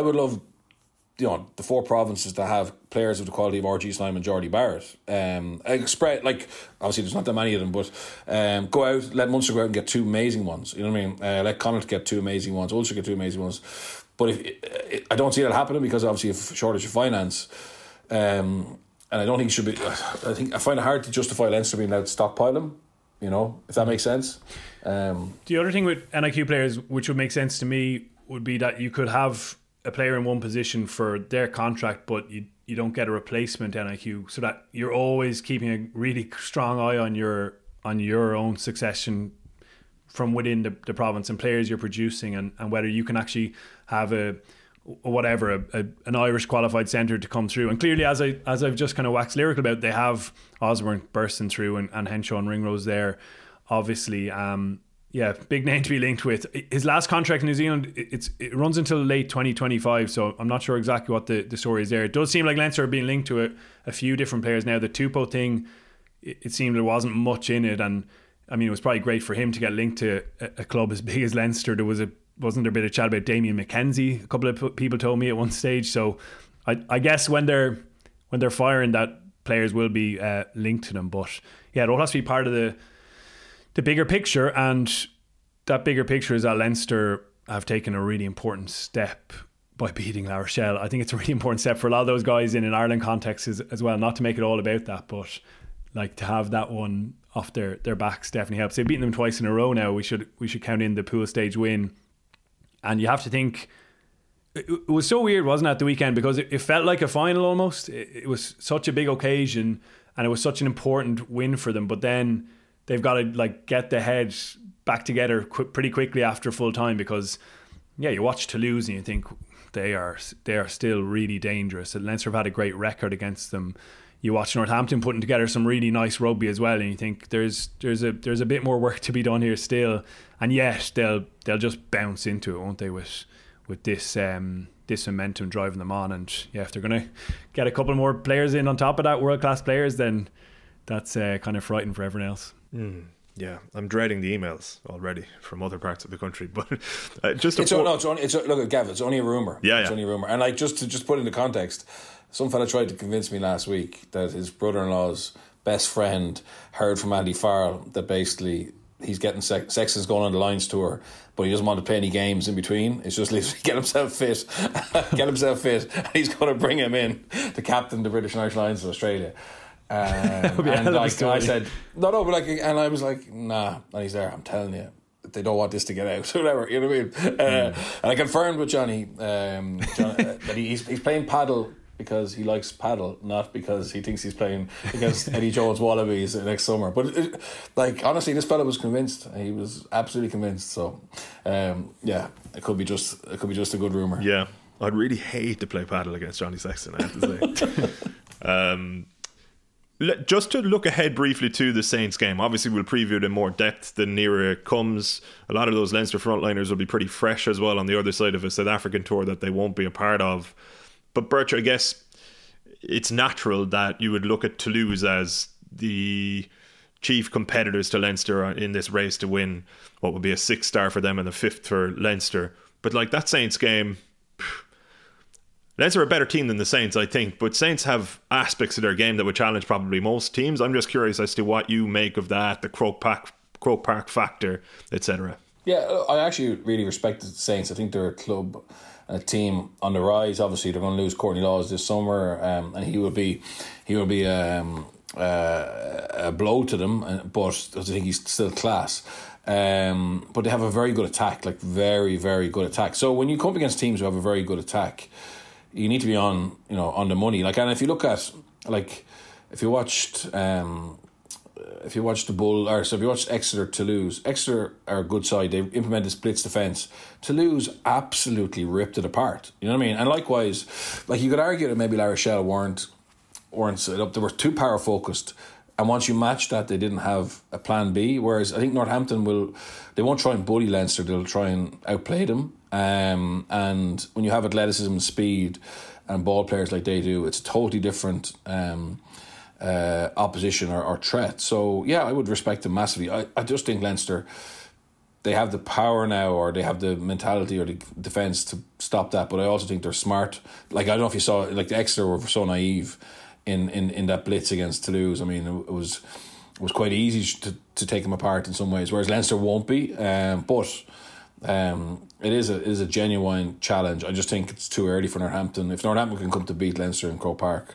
Speaker 6: you know, the 4 provinces to have players of the quality of RG Slime and Jordy Barrett. Spread, like, obviously there's not that many of them, but go out, let Munster go out and get 2 amazing ones. You know what I mean? Let Connacht get 2 amazing ones. Ulster get 2 amazing ones. But I don't see that happening because obviously of shortage of finance, and I don't think it should be. I find it hard to justify Leinster being allowed to stockpile them. You know, if that makes sense.
Speaker 5: The other thing with NIQ players, which would make sense to me, would be that you could have a player in one position for their contract, but you don't get a replacement NIQ, so that you're always keeping a really strong eye on your own succession from within the province and players you're producing, and whether you can actually have an Irish qualified centre to come through. And clearly, as I've just kind of waxed lyrical about, they have Osborne bursting through and Henshaw and Ringrose there, obviously. Big name to be linked with. His last contract in New Zealand, it runs until late 2025, so I'm not sure exactly what the story is there. It does seem like Leinster are being linked to a few different players now. The Tupou thing, it seemed there wasn't much in it, and I mean, it was probably great for him to get linked to a club as big as Leinster. Wasn't there a bit of chat about Damien McKenzie? A couple of people told me at one stage. So I guess when they're firing, that players will be linked to them. But yeah, it all has to be part of the bigger picture, and that bigger picture is that Leinster have taken a really important step by beating La Rochelle. I think it's a really important step for a lot of those guys in an Ireland context as well. Not to make it all about that, but like to have that one off their backs definitely helps. They've beaten them twice in a row now. We should count in the pool stage win. And you have to think, it was so weird, wasn't it, at the weekend, because it felt like a final almost. It was such a big occasion, and it was such an important win for them. But then they've got to like get the head back together pretty quickly after full time, because you watch Toulouse and you think they are still really dangerous. And Leinster have had a great record against them. You watch Northampton putting together some really nice rugby as well, and you think there's a bit more work to be done here still. And yet they'll just bounce into it, won't they, with this momentum driving them on. And if they're going to get a couple more players in on top of that, world class players, then that's kind of frightening for everyone else.
Speaker 4: Yeah, I'm dreading the emails already from other parts of the country. But
Speaker 6: look, Gav, it's only a rumor.
Speaker 4: Yeah,
Speaker 6: it's only a rumor. And like just to put it into context, some fella tried to convince me last week that his brother-in-law's best friend heard from Andy Farrell that basically he's getting Sexton's going on the Lions tour, but he doesn't want to play any games in between. It's just literally get himself fit, and he's going to bring him in to captain the British and Irish Lions of Australia. And like I said, no, but like, and I was like, nah, and he's there. I'm telling you, they don't want this to get out, or whatever. You know what I mean? And I confirmed with Johnny that he's playing paddle because he likes paddle, not because he thinks he's playing against Eddie Jones Wallabies next summer. But like, honestly, this fella was convinced. He was absolutely convinced. So it could be just a good rumor.
Speaker 4: Yeah, I'd really hate to play paddle against Johnny Sexton, I have to say. Just to look ahead briefly to the Saints game, obviously we'll preview it in more depth the nearer it comes. A lot of those Leinster frontliners will be pretty fresh as well on the other side of a South African tour that they won't be a part of. But Birch, I guess it's natural that you would look at Toulouse as the chief competitors to Leinster in this race to win what would be a 6th star for them and a 5th for Leinster. But like that Saints game, Leinster are a better team than the Saints, I think, but Saints have aspects of their game that would challenge probably most teams. I'm just curious as to what you make of that, the Croke Park factor, etc.
Speaker 6: Yeah, I actually really respect the Saints. I think they're a club and a team on the rise. Obviously, they're going to lose Courtney Laws this summer, and he will be a blow to them. But I think he's still class. But they have a very good attack, like very, very good attack. So when you come up against teams who have a very good attack, you need to be on the money. Like, and if you look at, like, if you watched Exeter Toulouse, Exeter are a good side. They implemented splits defence. Toulouse absolutely ripped it apart. You know what I mean? And likewise, like, you could argue that maybe La Rochelle weren't set up. They were too power focused. And once you match that, they didn't have a plan B. Whereas I think Northampton they won't try and bully Leinster. They'll try and outplay them. And when you have athleticism, speed, and ball players like they do, it's a totally different opposition or threat. So yeah, I would respect them massively. I just think Leinster, they have the power now, or they have the mentality or the defence to stop that. But I also think they're smart. Like, I don't know if you saw, like, the Exeter were so naive in that blitz against Toulouse. I mean, it was quite easy to take them apart in some ways, whereas Leinster won't be. But it is a genuine challenge. I just think it's too early for Northampton. If Northampton can come to beat Leinster in Croke Park,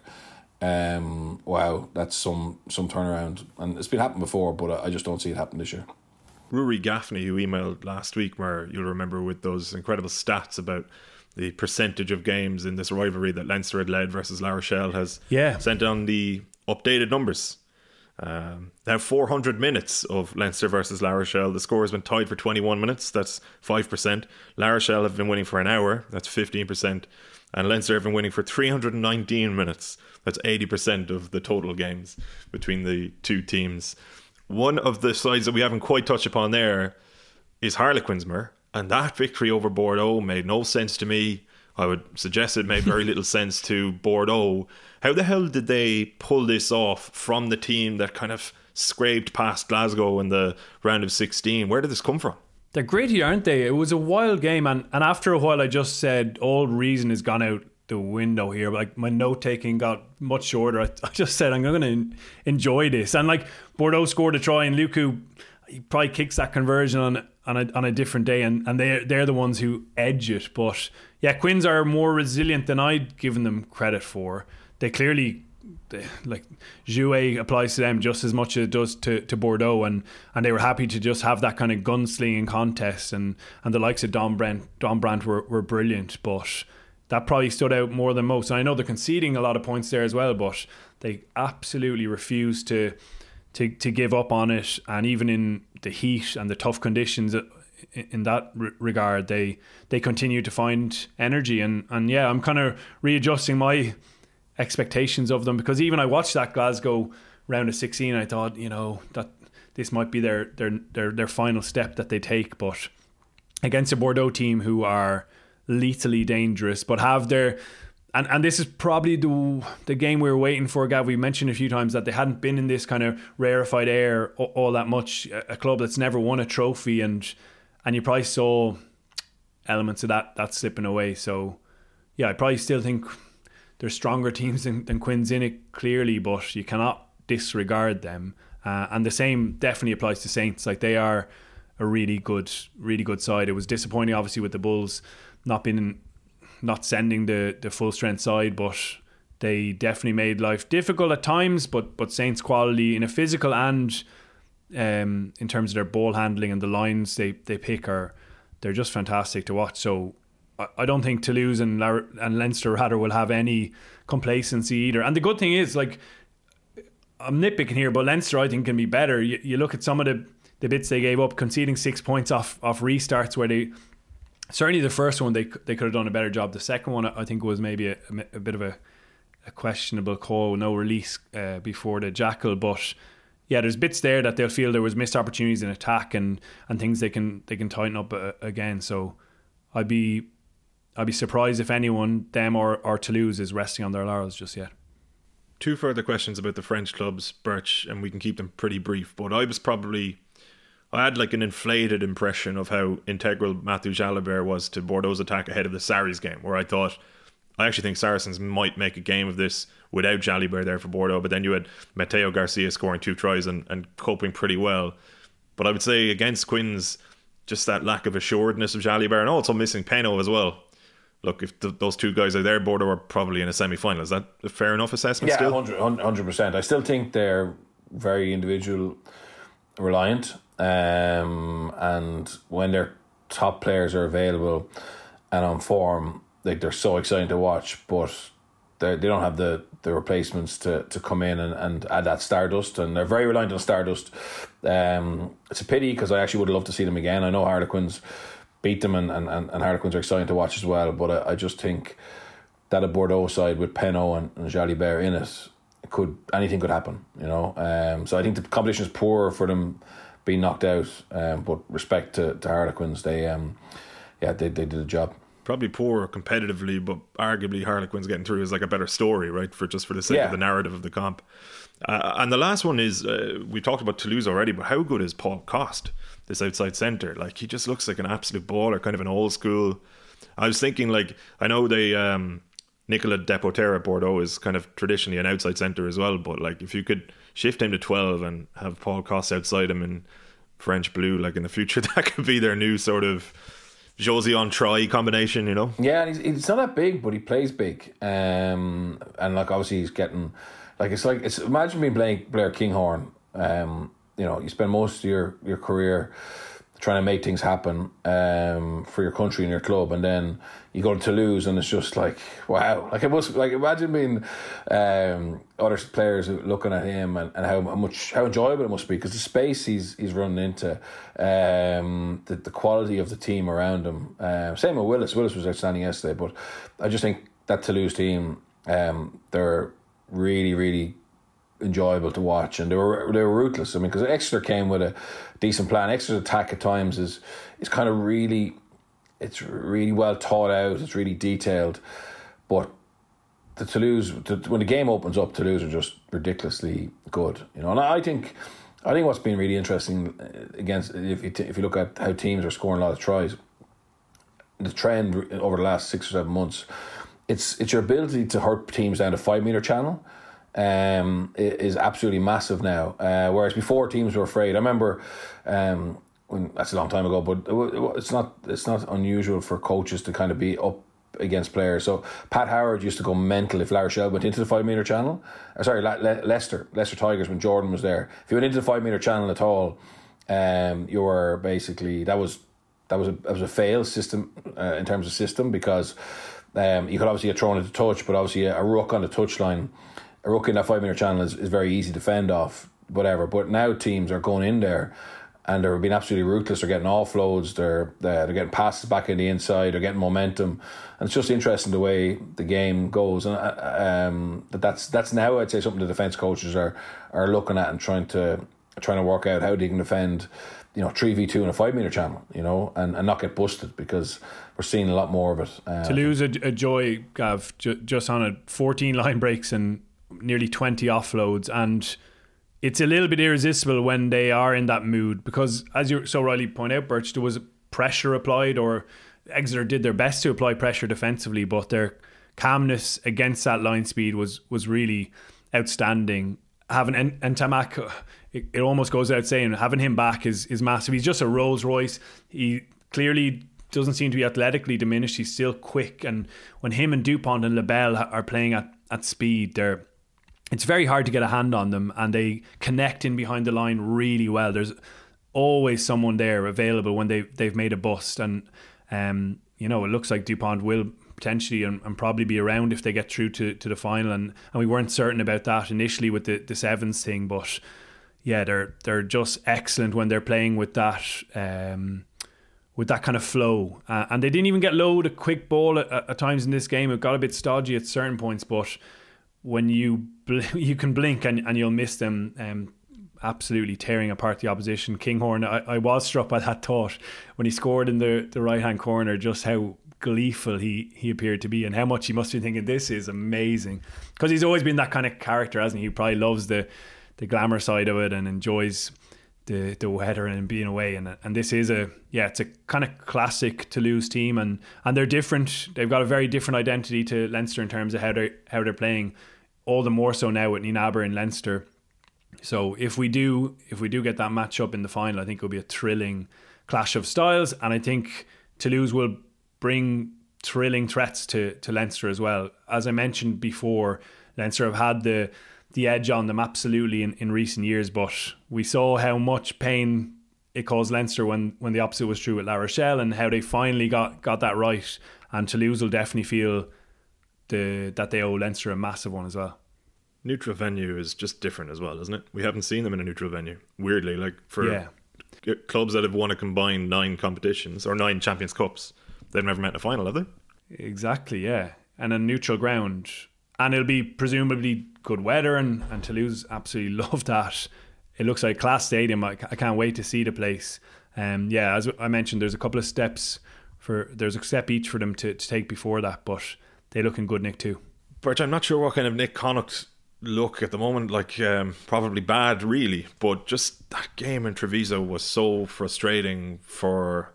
Speaker 6: wow, that's some turnaround. And it's been happened before, but I just don't see it happen this year.
Speaker 4: Rory Gaffney, who emailed last week, where you'll remember with those incredible stats about the percentage of games in this rivalry that Leinster had led versus La Rochelle, has sent on the updated numbers. Now 400 minutes of Leinster versus La Rochelle. The score has been tied for 21 minutes. That's 5%. La Rochelle have been winning for an hour. That's 15%. And Leinster have been winning for 319 minutes. That's 80% of the total games between the two teams. One of the sides that we haven't quite touched upon there is Harlequins. And that victory over Bordeaux made no sense to me. I would suggest it made very little sense to Bordeaux. How the hell did they pull this off from the team that kind of scraped past Glasgow in the round of 16? Where did this come from?
Speaker 5: They're gritty, aren't they? It was a wild game, and after a while I just said all reason has gone out the window here. Like, my note taking got much shorter. I just said I'm going to enjoy this. And like, Bordeaux scored a try, and Luku, he probably kicks that conversion on a different day, and they're the ones who edge it. But yeah, Quins are more resilient than I'd given them credit for. They clearly, like, Jouet applies to them just as much as it does to Bordeaux, and they were happy to just have that kind of gunslinging contest, and the likes of Don Brandt were brilliant, but that probably stood out more than most. And I know they're conceding a lot of points there as well, but they absolutely refused to give up on it. And even in the heat and the tough conditions in that regard, they continue to find energy. And yeah, I'm kind of readjusting my expectations of them, because even I watched that Glasgow round of 16, I thought, that this might be their final step that they take. But against a Bordeaux team who are lethally dangerous, but have their... And this is probably the game we were waiting for, Gav. We mentioned a few times that they hadn't been in this kind of rarefied air all that much. A club that's never won a trophy, and you probably saw elements of that slipping away. So, yeah, I probably still think there's stronger teams than Quins in it, clearly, but you cannot disregard them. And the same definitely applies to Saints. Like, they are a really good side. It was disappointing, obviously, with the Bulls not sending the full strength side, but they definitely made life difficult at times. But Saints' quality in a physical and in terms of their ball handling and the lines they pick they're just fantastic to watch. So I don't think Toulouse and Leinster rather will have any complacency either. And the good thing is, like, I'm nitpicking here, but Leinster I think can be better. You look at some of the bits they gave up, conceding 6 points off restarts, where they... Certainly the first one they could have done a better job. The second one I think was maybe a bit of a questionable call, no release before the jackal. But yeah, there's bits there that they'll feel there was missed opportunities in attack and things they can tighten up again. So I'd be surprised if anyone, them or Toulouse, is resting on their laurels just yet.
Speaker 4: Two further questions about the French clubs, Birch, and we can keep them pretty brief. But I I had like an inflated impression of how integral Mathieu Jalibert was to Bordeaux's attack ahead of the Sarries game, where I actually think Saracens might make a game of this without Jalibert there for Bordeaux, but then you had Mateo Garcia scoring 2 tries and coping pretty well. But I would say against Quins, just that lack of assuredness of Jalibert, and also missing Peno as well. Look, if those 2 guys are there, Bordeaux are probably in a semi-final. Is that a fair enough assessment still?
Speaker 6: 100%. I still think they're very individual reliant, and when their top players are available and on form, like, they're so exciting to watch, but they don't have the replacements to come in and add that stardust, and they're very reliant on stardust. It's a pity, because I actually would love to see them again. I know Harlequins beat them, and Harlequins are exciting to watch as well, but I just think that a Bordeaux side with Peno and Jalibert in it, anything could happen, you know. So I think the competition is poor for them being knocked out, but respect to Harlequins, they did the job.
Speaker 4: Probably poor competitively, but arguably Harlequins getting through is like a better story, right? For the sake of the narrative of the comp. And the last one is, we talked about Toulouse already, but how good is Paul Coste, this outside centre? Like, he just looks like an absolute baller, kind of an old school. I was thinking, like, I know they Nicolas Depoter at Bordeaux is kind of traditionally an outside centre as well, but like, if you could shift him to 12 and have Paul Coste outside him in French blue, like in the future, that could be their new sort of Josie on Troy combination, you know? Yeah,
Speaker 6: and he's not that big, but he plays big. And like, obviously he's getting, like, it's imagine being Blair Kinghorn. You know, you spend most of your career trying to make things happen for your country and your club, and then you go to Toulouse and it's just like, wow. Like, it must, like, imagine being other players looking at him and how enjoyable it must be, because the space he's running into, the quality of the team around him. Same with Willis. Willis was outstanding yesterday, but I just think that Toulouse team, they're really, really enjoyable to watch, and they were ruthless. I mean, because Exeter came with a decent plan. Exeter's attack at times is kind of really, it's really well thought out. It's really detailed, but the Toulouse, when the game opens up, Toulouse are just ridiculously good. You know, and I think what's been really interesting against, if you look at how teams are scoring a lot of tries, the trend over the last 6 or 7 months, it's your ability to hurt teams down the 5 metre channel. Is absolutely massive now. Whereas before, teams were afraid. I remember when, that's a long time ago, but it's not unusual for coaches to kind of be up against players. So Pat Howard used to go mental if La Rochelle went into the 5 metre channel. Leicester Tigers, when Jordan was there. If you went into the 5 metre channel at all, you were basically, that was a fail system in terms of system, because you could obviously get thrown into touch, but obviously a ruck on the touchline. A ruck in that 5 metre channel is very easy to fend off, whatever. But now teams are going in there and they're being absolutely ruthless. They're getting offloads, they're getting passes back in the inside, they're getting momentum. And it's just interesting the way the game goes. And that's now, I'd say, something the defence coaches are looking at and trying to work out how they can defend, you know, 3v2 in a 5 metre channel, you know, and not get busted, because we're seeing a lot more of it.
Speaker 5: Toulouse a joy, Gav, just on it, 14 line breaks and nearly 20 offloads, and it's a little bit irresistible when they are in that mood, because as you so rightly point out, Birch, there was pressure applied, or Exeter did their best to apply pressure defensively, but their calmness against that line speed was really outstanding. Having and Tamak, it almost goes without saying, having him back is massive. He's just a Rolls Royce. He clearly doesn't seem to be athletically diminished. He's still quick, and when him and Dupont and Lebel are playing at speed, it's very hard to get a hand on them, and they connect in behind the line really well. There's always someone there available when they've made a bust, and you know, it looks like Dupont will potentially and probably be around if they get through to the final, and we weren't certain about that initially with the sevens thing, but yeah, they're just excellent when they're playing with that kind of flow, and they didn't even get low to quick ball at times in this game. It got a bit stodgy at certain points, but when you can blink and you'll miss them absolutely tearing apart the opposition. Kinghorn, I was struck by that thought when he scored in the right hand corner, just how gleeful he appeared to be, and how much he must be thinking, this is amazing, because he's always been that kind of character, hasn't he? He probably loves the glamour side of it and enjoys the weather and being away, and this is it's a kind of classic Toulouse team, and they're different. They've got a very different identity to Leinster in terms of how they're playing, all the more so now with Nienaber in Leinster. So if we do get that match up in the final, I think it'll be a thrilling clash of styles, and I think Toulouse will bring thrilling threats to Leinster as well. As I mentioned before, Leinster have had the edge on them absolutely in recent years, but we saw how much pain it caused Leinster when the opposite was true with La Rochelle, and how they finally got that right. And Toulouse will definitely feel that they owe Leinster a massive one as well.
Speaker 4: Neutral venue is just different as well, isn't it? We haven't seen them in a neutral venue, weirdly, like for clubs that have won a combined 9 competitions or 9 Champions Cups. They've never met in a final, have they?
Speaker 5: Exactly, yeah. And a neutral ground. And it'll be presumably good weather, and Toulouse absolutely love that. It looks like a class stadium. I can't wait to see the place. As I mentioned, there's a couple of steps there's a step each for them to take before that, but they look in good nick too.
Speaker 4: Birch, I'm not sure what kind of Nick Connacht look at the moment, like probably bad really, but just that game in Treviso was so frustrating for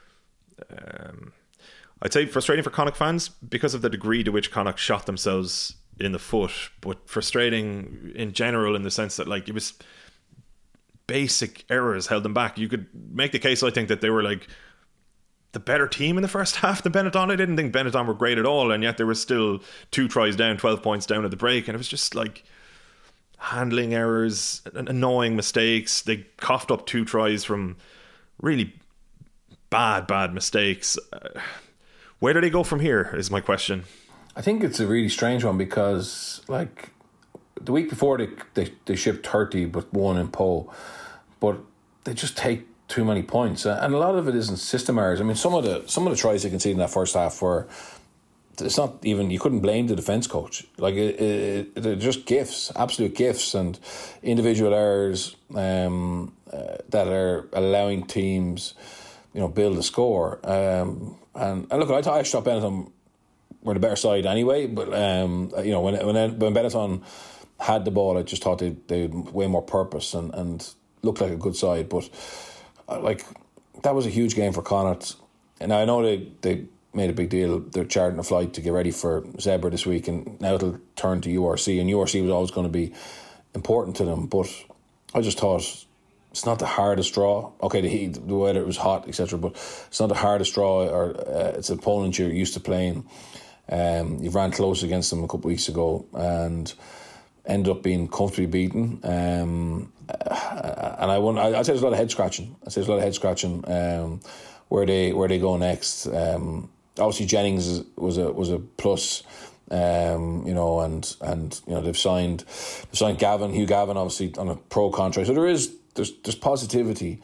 Speaker 4: I'd say frustrating for Connacht fans because of the degree to which Connacht shot themselves in the foot, but frustrating in general in the sense that like it was basic errors held them back. You could make the case, I think, that they were like the better team in the first half than Benetton. I didn't think Benetton were great at all, and yet they were still 2 tries down, 12 points down at the break, and it was just like handling errors, annoying mistakes. They coughed up 2 tries from really bad mistakes. Where do they go from here is my question.
Speaker 6: I think it's a really strange one because, like, the week before they shipped 30 but 1 in Pau, but they just take too many points, and a lot of it isn't system errors. I mean, some of the tries they conceded in that first half were, it's not even, you couldn't blame the defence coach. Like they're just gifts, absolute gifts, and individual errors that are allowing teams, build a score. And look, I thought Benetton were the better side anyway, but when Benetton had the ball, I just thought they had way more purpose and looked like a good side. But like, that was a huge game for Connacht. And I know they made a big deal. They're chartering a flight to get ready for Zebra this week, and now it'll turn to URC, and URC was always going to be important to them. But I just thought, it's not the hardest draw. Okay, the weather was hot, etc., but it's not the hardest draw, or it's an opponent you're used to playing. You ran close against them a couple of weeks ago and ended up being comfortably beaten. And I'd say there's a lot of head scratching. Where they go next. Obviously Jennings was a plus. They've signed Hugh Gavin, obviously on a pro contract. So there's positivity,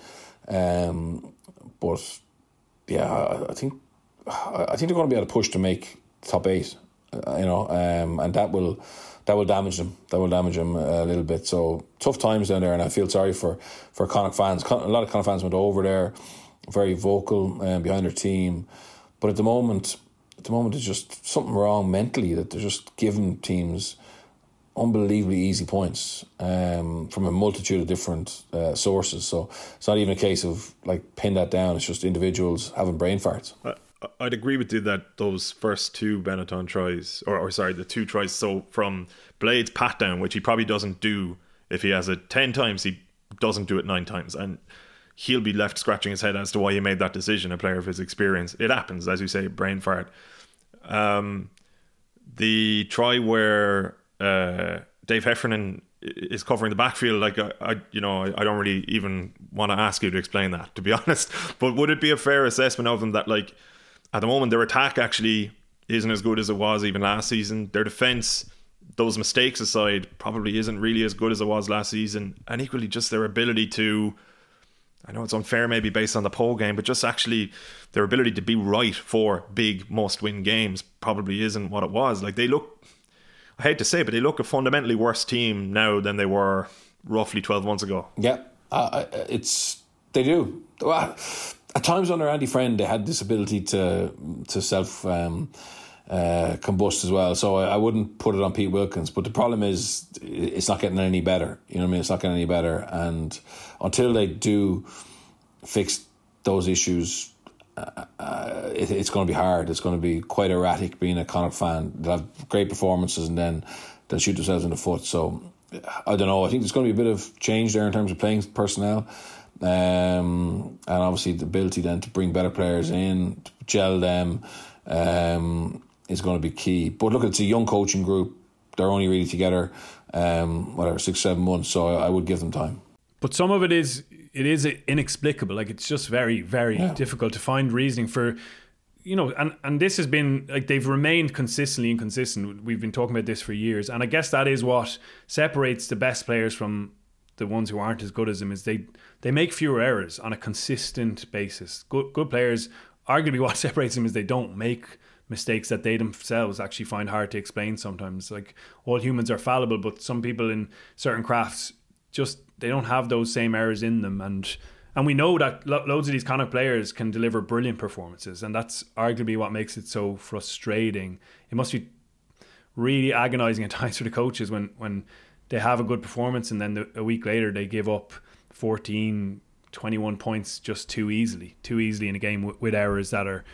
Speaker 6: but yeah, I think they're going to be able to push to make top 8, and that will damage them. That will damage them a little bit. So tough times down there, and I feel sorry for Connacht fans. A lot of Connacht fans went over there, very vocal behind their team, but at the moment there's just something wrong mentally, that they're just giving teams unbelievably easy points from a multitude of different sources. So it's not even a case of like pin that down. It's just individuals having brain farts.
Speaker 4: I'd agree with you that those first 2 Benetton tries, the 2 tries, so from Blade's pat down, which he probably doesn't do if he has it 10 times, he doesn't do it 9 times, and he'll be left scratching his head as to why he made that decision, a player of his experience. It happens, as you say, brain fart. The try where Dave Heffernan is covering the backfield, like I don't really even want to ask you to explain that, to be honest, but would it be a fair assessment of them that, like, at the moment their attack actually isn't as good as it was even last season? Their defence, those mistakes aside, probably isn't really as good as it was last season, and equally just their ability to, I know it's unfair maybe based on the Pau game, but just actually their ability to be right for big must-win games probably isn't what it was. Like, they look, I hate to say it, but they look a fundamentally worse team now than they were roughly 12 months ago.
Speaker 6: Yeah, they do. Well, at times under Andy Friend, they had this ability to self combust as well. So I wouldn't put it on Pete Wilkins. But the problem is, it's not getting any better. You know what I mean? It's not getting any better. And until they do fix those issues, it's going to be hard. It's going to be quite erratic being a Connacht fan. They'll have great performances and then they'll shoot themselves in the foot. So I don't know. I think there's going to be a bit of change there in terms of playing personnel. And obviously the ability then to bring better players in, to gel them, is going to be key. But look, it's a young coaching group. They're only really together 6-7 months, so I would give them time.
Speaker 5: But some of it is inexplicable. Like, it's just very, very difficult to find reasoning for, you know, and this has been, like, they've remained consistently inconsistent. We've been talking about this for years, and I guess that is what separates the best players from the ones who aren't as good as them, is they make fewer errors on a consistent basis. Good players, arguably what separates them is they don't make mistakes that they themselves actually find hard to explain sometimes. Like, all humans are fallible, but some people in certain crafts just, they don't have those same errors in them, and we know that loads of these kind of players can deliver brilliant performances, and that's arguably what makes it so frustrating. It must be really agonising at times for the coaches when they have a good performance and then a week later they give up 14, 21 points just too easily in a game with errors that are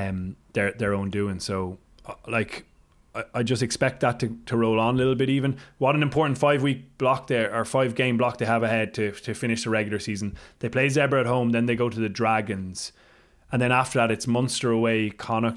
Speaker 5: their own doing. So, like, I just expect that to roll on a little bit even. What an important 5-week block there, or 5-game block they have ahead to finish the regular season. They play Zebre at home, then they go to the Dragons. And then after that, it's Munster away,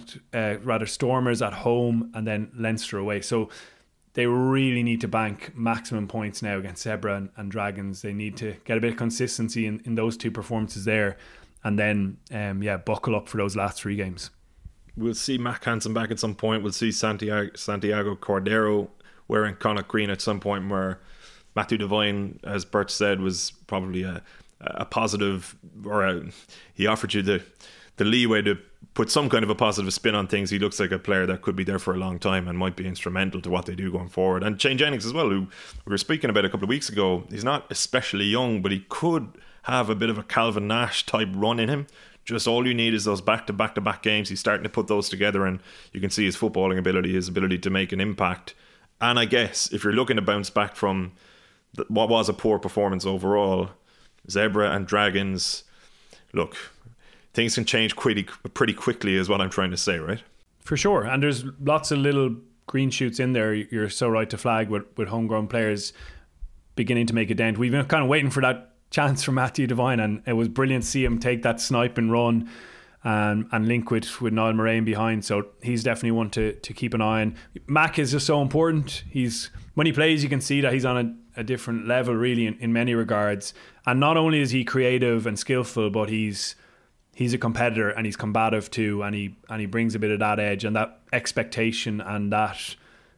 Speaker 5: Stormers at home, and then Leinster away. So they really need to bank maximum points now against Zebre and Dragons. They need to get a bit of consistency in those two performances there. And then, buckle up for those last 3 games.
Speaker 4: We'll see Mack Hansen back at some point. We'll see Santiago Cordero wearing Connacht green at some point, where Matthew Devine, as Bert said, was probably a positive, or he offered you the leeway to put some kind of a positive spin on things. He looks like a player that could be there for a long time and might be instrumental to what they do going forward. And Shane Jennings as well, who we were speaking about a couple of weeks ago, he's not especially young, but he could have a bit of a Calvin Nash type run in him. Just all you need is those back-to-back games. He's starting to put those together, and you can see his footballing ability, his ability to make an impact. And I guess if you're looking to bounce back from what was a poor performance overall, Zebre and Dragons, look, things can change pretty quickly is what I'm trying to say, right? For sure. And there's lots of little green shoots in there. You're so right to flag with homegrown players beginning to make a dent. We've been kind of waiting for that chance from Matthew Devine, and it was brilliant to see him take that snipe and run and link with Niall Moraine behind. So he's definitely one to keep an eye on. Mac is just so important. When he plays, you can see that he's on a different level really in many regards. And not only is he creative and skillful, but he's a competitor, and he's combative too, and he brings a bit of that edge and that expectation and that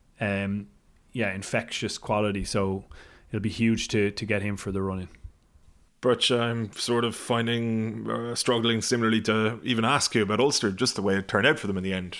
Speaker 4: infectious quality. So it'll be huge to get him for the running. But I'm sort of finding struggling similarly to even ask you about Ulster, just the way it turned out for them in the end.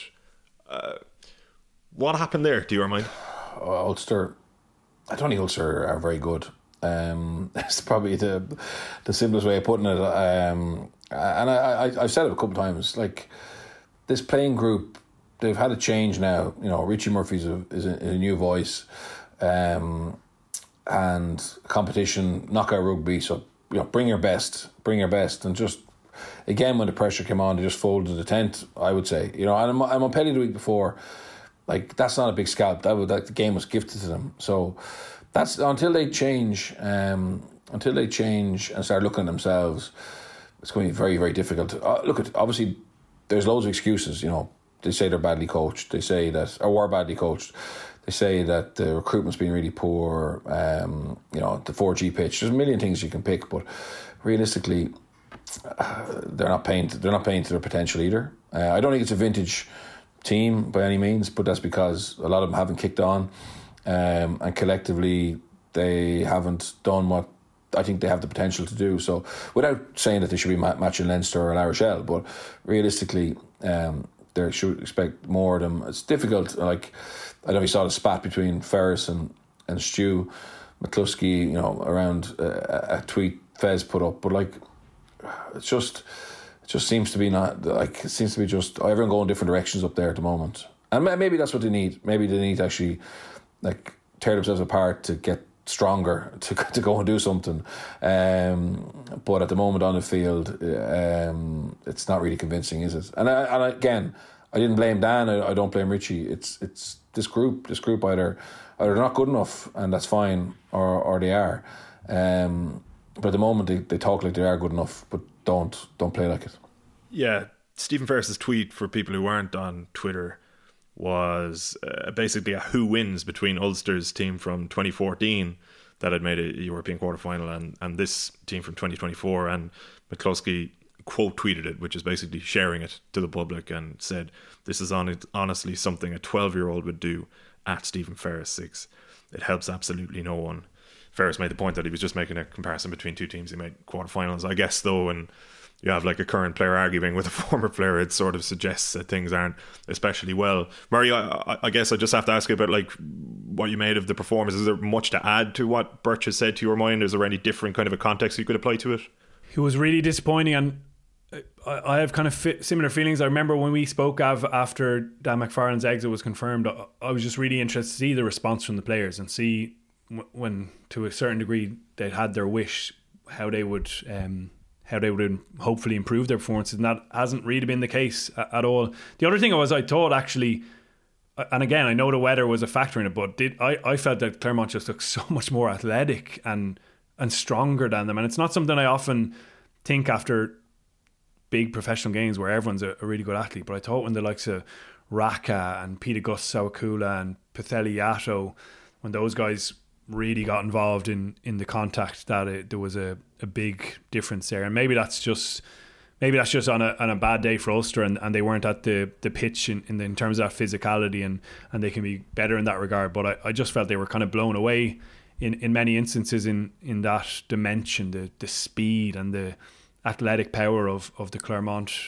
Speaker 4: What happened there, to your mind?
Speaker 6: Ulster, I don't think Ulster are very good. It's probably the simplest way of putting it. And I've said it a couple of times. Like, this playing group, they've had a change now. You know, Richie Murphy is a new voice, and competition, knockout rugby. So, you know, bring your best, and just, again, when the pressure came on, they just folded the tent, I would say. You know, and I'm on Petty the week before. Like, that's not a big scalp. The game was gifted to them. So that's until they change and start looking at themselves. It's going to be very, very difficult. Obviously, there's loads of excuses. You know, they say they're badly coached. They say that, or were badly coached. They say that the recruitment's been really poor. You know, the 4G pitch. There's a million things you can pick, but realistically, they're not paying to their potential either. I don't think it's a vintage team by any means, but that's because a lot of them haven't kicked on, and collectively they haven't done what I think they have the potential to do. So, without saying that they should be matching Leinster or La Rochelle, but realistically, they should expect more of them. It's difficult. Like, I don't know if you saw the spat between Ferris and Stu McCluskey, you know, around a tweet Fez put up, but like, it just seems to be just everyone going different directions up there at the moment. And maybe that's what they need. Maybe they need to actually like tear themselves apart to get stronger, to go and do something. But at the moment on the field, it's not really convincing, is it? And again, I didn't blame Dan. I don't blame Richie. It's this group. This group either they're not good enough, and that's fine, or they are. But at the moment, they talk like they are good enough, but don't play like it.
Speaker 4: Yeah, Stephen Ferris's tweet, for people who aren't on Twitter, was basically a who wins between Ulster's team from 2014 that had made a European quarter-final and this team from 2024, and McCluskey quote tweeted it, which is basically sharing it to the public, and said, "This is honestly something a 12-year-old would do at Stephen Ferris 6. It helps absolutely no one." Ferris made the point that he was just making a comparison between two teams who made quarterfinals. I guess, though, and you have like a current player arguing with a former player, it sort of suggests that things aren't especially well. Murray, I guess I just have to ask you about like what you made of the performance. Is there much to add to what Birch has said to your mind? Is there any different kind of a context you could apply to it?
Speaker 5: It was really disappointing, and I have kind of similar feelings. I remember when we spoke after Dan McFarlane's exit was confirmed, I was just really interested to see the response from the players and see when, to a certain degree, they'd had their wish, how they would hopefully improve their performances, and that hasn't really been the case at all. The other thing I thought actually, and again, I know the weather was a factor in it, but I felt that Clermont just looked so much more athletic and stronger than them, and it's not something I often think after big professional games where everyone's a really good athlete, but I thought when the likes of Raka and Peter Gus Sawakula and Pitheli Yato, when those guys really got involved in the contact, that there was a big difference there. And maybe that's just on a bad day for Ulster, and they weren't at the pitch in terms of that physicality, and they can be better in that regard. But I just felt they were kind of blown away in many instances in that dimension, the speed and the athletic power of the Clermont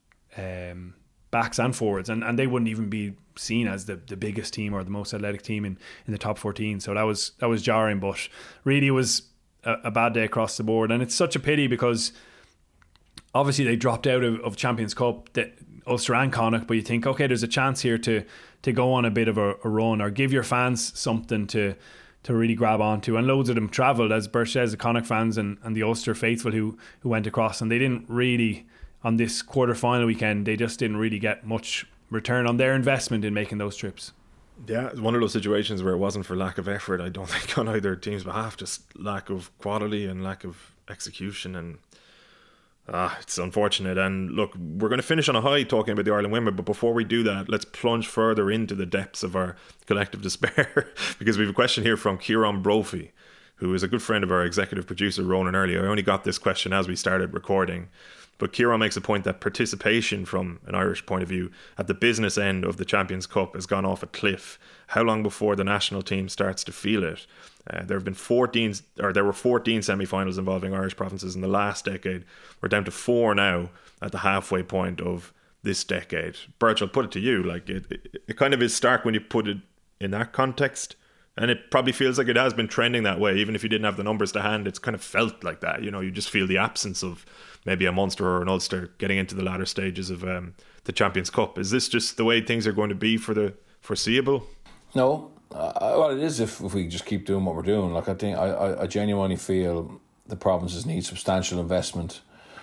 Speaker 5: backs and forwards, and they wouldn't even be seen as the biggest team or the most athletic team in the top 14. So that was jarring, but really it was a bad day across the board. And it's such a pity because obviously they dropped out of Champions Cup, Ulster and Connacht, but you think, okay, there's a chance here to go on a bit of a run or give your fans something to really grab onto. And loads of them travelled, as Birch says, the Connacht fans and the Ulster faithful who went across, and they didn't really, on this quarter-final weekend, they just didn't really get much return on their investment in making those trips.
Speaker 4: Yeah, it's one of those situations where it wasn't for lack of effort, I don't think, on either team's behalf, just lack of quality and lack of execution, and it's unfortunate. And look, we're going to finish on a high talking about the Ireland women, but before we do that, let's plunge further into the depths of our collective despair because we have a question here from Kieran Brophy, who is a good friend of our executive producer Ronan earlier. I only got this question as we started recording, but Kieran makes a point that participation from an Irish point of view at the business end of the Champions Cup has gone off a cliff. How long before the national team starts to feel it? There were 14 semi-finals involving Irish provinces in the last decade. We're down to 4 now at the halfway point of this decade. Birch, I'll put it to you. Like it kind of is stark when you put it in that context, and it probably feels like it has been trending that way. Even if you didn't have the numbers to hand, it's kind of felt like that. You know, you just feel the absence of maybe a Munster or an Ulster getting into the latter stages of the Champions Cup. Is this just the way things are going to be for the foreseeable?
Speaker 6: No. Well, it is if we just keep doing what we're doing. Like, I think I genuinely feel the provinces need substantial investment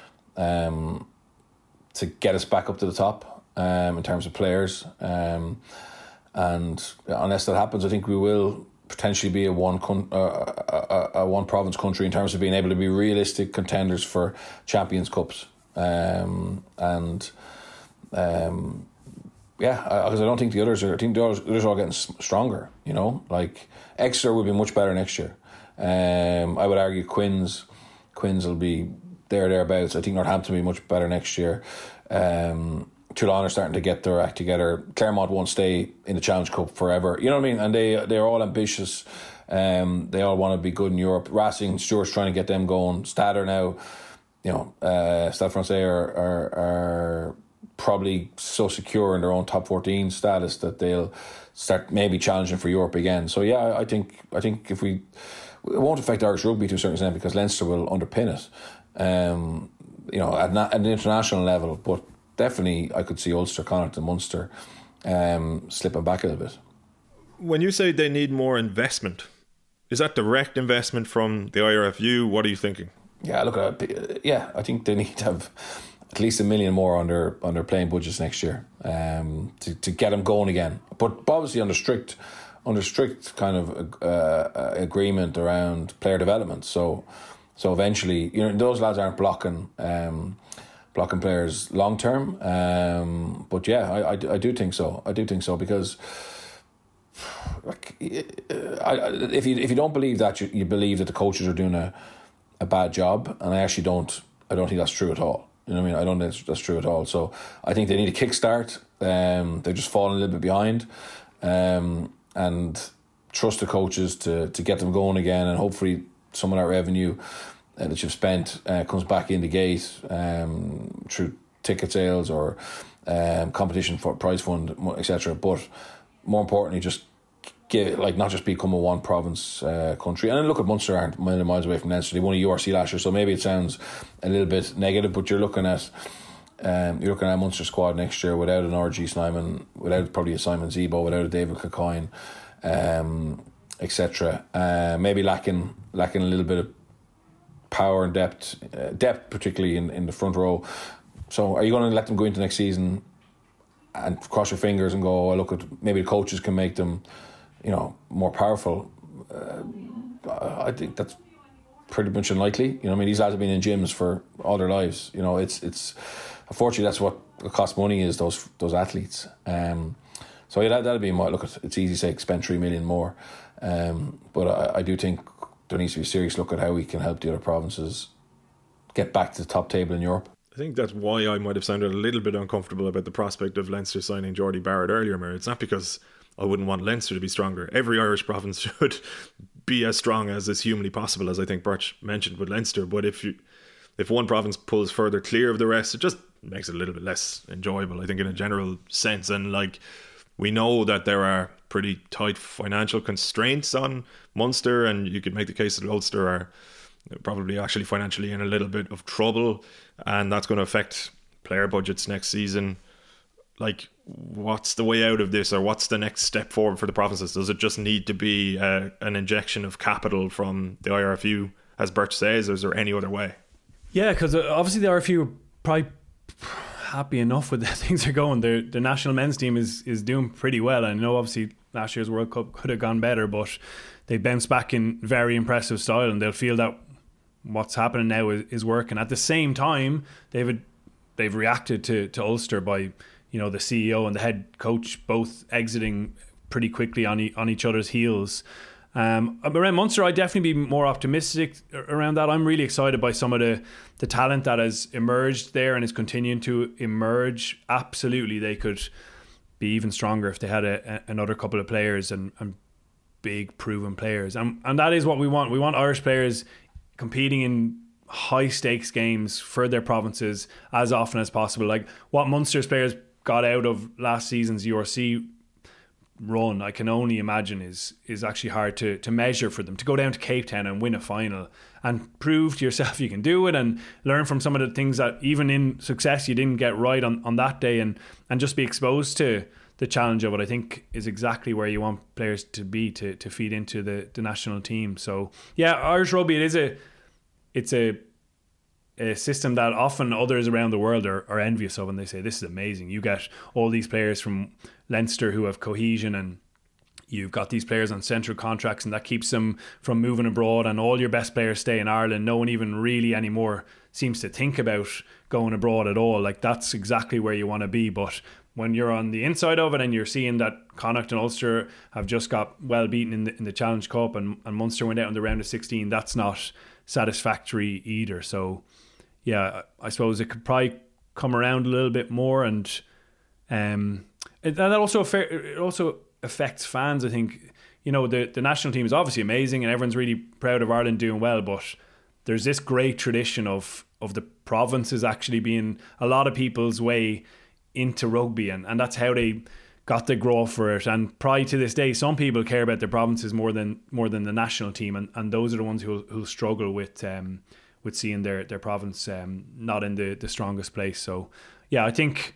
Speaker 6: to get us back up to the top in terms of players. And unless that happens, I think we will potentially be a one province country in terms of being able to be realistic contenders for Champions Cups. Because I don't think the others are. I think the others are all getting stronger. You know, like Exeter will be much better next year. I would argue Quins will be thereabouts. I think Northampton will be much better next year. Toulon are starting to get their act together. Clermont won't stay in the Challenge Cup forever. You know what I mean? And they're all ambitious. They all want to be good in Europe. Racing, Stewart's trying to get them going. Stade are now, Stade Francais are probably so secure in their own top 14 status that they'll start maybe challenging for Europe again. So yeah, I think if it won't affect Irish rugby to a certain extent because Leinster will underpin it, at an international level. But definitely, I could see Ulster, Connacht, and Munster slipping back a little bit.
Speaker 4: When you say they need more investment, is that direct investment from the IRFU? What are you thinking?
Speaker 6: Yeah, look, I think they need to have at least $1 million more on their playing budgets next year to get them going again. But obviously under strict kind of agreement around player development. So eventually, those lads aren't blocking players long term. But yeah, I do think so. I do think so because. If you don't believe that, you believe that the coaches are doing a bad job, and I actually don't. I don't think that's true at all. You know what I mean? I don't think that's true at all. So I think they need a kickstart. They're just falling a little bit behind, and trust the coaches to get them going again, and hopefully some of that revenue that you've spent comes back in the gate through ticket sales or competition for prize fund, etc. But more importantly, just not just become a one province country. And then look at Munster aren't a million miles away from Leinster. They won a URC last year, so maybe it sounds a little bit negative, but you're looking at Munster squad next year without an RG Snyman, without probably a Simon Zebo, without a David Kilcoyne, etc. Maybe lacking a little bit of power and depth particularly in the front row. So are you going to let them go into next season and cross your fingers and go, look at maybe the coaches can make them, more powerful? I think that's pretty much unlikely. These lads have been in gyms for all their lives. It's unfortunately that's what costs money is those athletes. So yeah, that'll be my look. It's easy to say spend $3 million more, but I do think there needs to be a serious look at how we can help the other provinces get back to the top table in Europe.
Speaker 4: I think that's why I might have sounded a little bit uncomfortable about the prospect of Leinster signing Geordie Barrett earlier, Mary. It's not because I wouldn't want Leinster to be stronger. Every Irish province should be as strong as is humanly possible, as I think Birch mentioned with Leinster. But if one province pulls further clear of the rest, it just makes it a little bit less enjoyable, I think, in a general sense. And we know that there are pretty tight financial constraints on Munster, and you could make the case that Ulster are probably actually financially in a little bit of trouble, and that's going to affect player budgets next season. What's the way out of this, or what's the next step forward for the provinces? Does it just need to be an injection of capital from the IRFU, as Birch says, or is there any other way? Yeah,
Speaker 5: because obviously the IRFU are probably happy enough with the things are going. The national men's team is doing pretty well. I know obviously last year's World Cup could have gone better, but they bounced back in very impressive style, and they'll feel that what's happening now is working. At the same time, they've reacted to Ulster by the CEO and the head coach both exiting pretty quickly on each other's heels. Around Munster, I'd definitely be more optimistic around that. I'm really excited by some of the talent that has emerged there and is continuing to emerge. Absolutely, they could be even stronger if they had another couple of players and big proven players. And that is what we want. We want Irish players competing in high stakes games for their provinces as often as possible. Like what Munster's players got out of last season's URC run, I can only imagine is actually hard to measure for them. To go down to Cape Town and win a final and prove to yourself you can do it, and learn from some of the things that even in success you didn't get right on that day, and just be exposed to the challenge of it, I think is exactly where you want players to be to feed into the national team. So yeah, Irish rugby, it's a system that often others around the world are envious of, and they say this is amazing. You get all these players from Leinster who have cohesion, and you've got these players on central contracts, and that keeps them from moving abroad, and all your best players stay in Ireland. No one even really anymore seems to think about going abroad at all. That's exactly where you want to be. But when you're on the inside of it and you're seeing that Connacht and Ulster have just got well beaten in the Challenge Cup, and Munster went out in the round of 16, that's not satisfactory either. So yeah, I suppose it could probably come around a little bit more, and that also affects fans. I think the national team is obviously amazing, and everyone's really proud of Ireland doing well, but there's this great tradition of the provinces actually being a lot of people's way into rugby, and that's how they got the grow for it. And probably to this day, some people care about their provinces more than the national team, and those are the ones who struggle with seeing their province not in the strongest place. So yeah, I think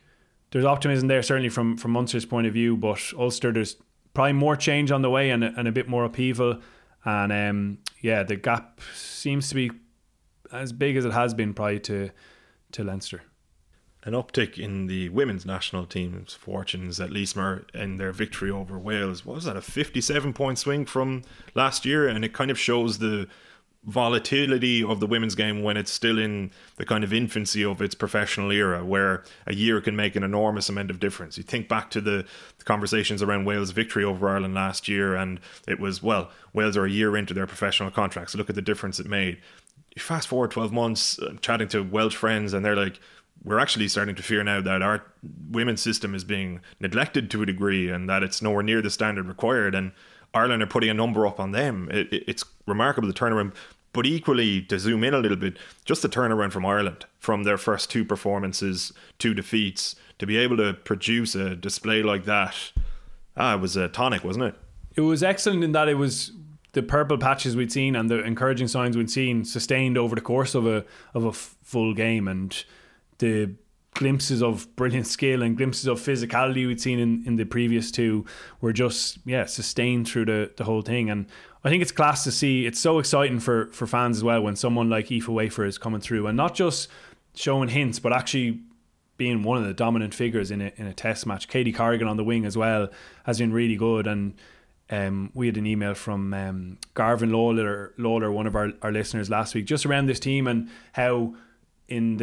Speaker 5: there's optimism there, certainly from Munster's point of view, but Ulster, there's probably more change on the way and a bit more upheaval. And the gap seems to be as big as it has been probably to Leinster.
Speaker 4: An uptick in the women's national team's fortunes at Leesmar in their victory over Wales. What was that, a 57-point swing from last year? And it kind of shows the volatility of the women's game when it's still in the kind of infancy of its professional era, where a year can make an enormous amount of difference. You think back to the conversations around Wales' victory over Ireland last year, and it was, well, Wales are a year into their professional contracts. Look at the difference it made. You fast forward 12 months, chatting to Welsh friends, and they're like, we're actually starting to fear now that our women's system is being neglected to a degree and that it's nowhere near the standard required, and Ireland are putting a number up on them. It's remarkable, the turnaround. But equally, to zoom in a little bit, just the turnaround from Ireland, from their first 2 performances, 2 defeats, to be able to produce a display like that, it was a tonic, wasn't it?
Speaker 5: It was excellent in that it was the purple patches we'd seen and the encouraging signs we'd seen sustained over the course of a full game, and the glimpses of brilliant skill and glimpses of physicality we'd seen in the previous 2 were just sustained through the whole thing. And I think it's class to see. It's so exciting for fans as well when someone like Aoife Wafer is coming through and not just showing hints but actually being one of the dominant figures in a test match. Katie Corrigan on the wing as well has been really good. And we had an email from Garvin Lawler, one of our listeners last week, just around this team and how in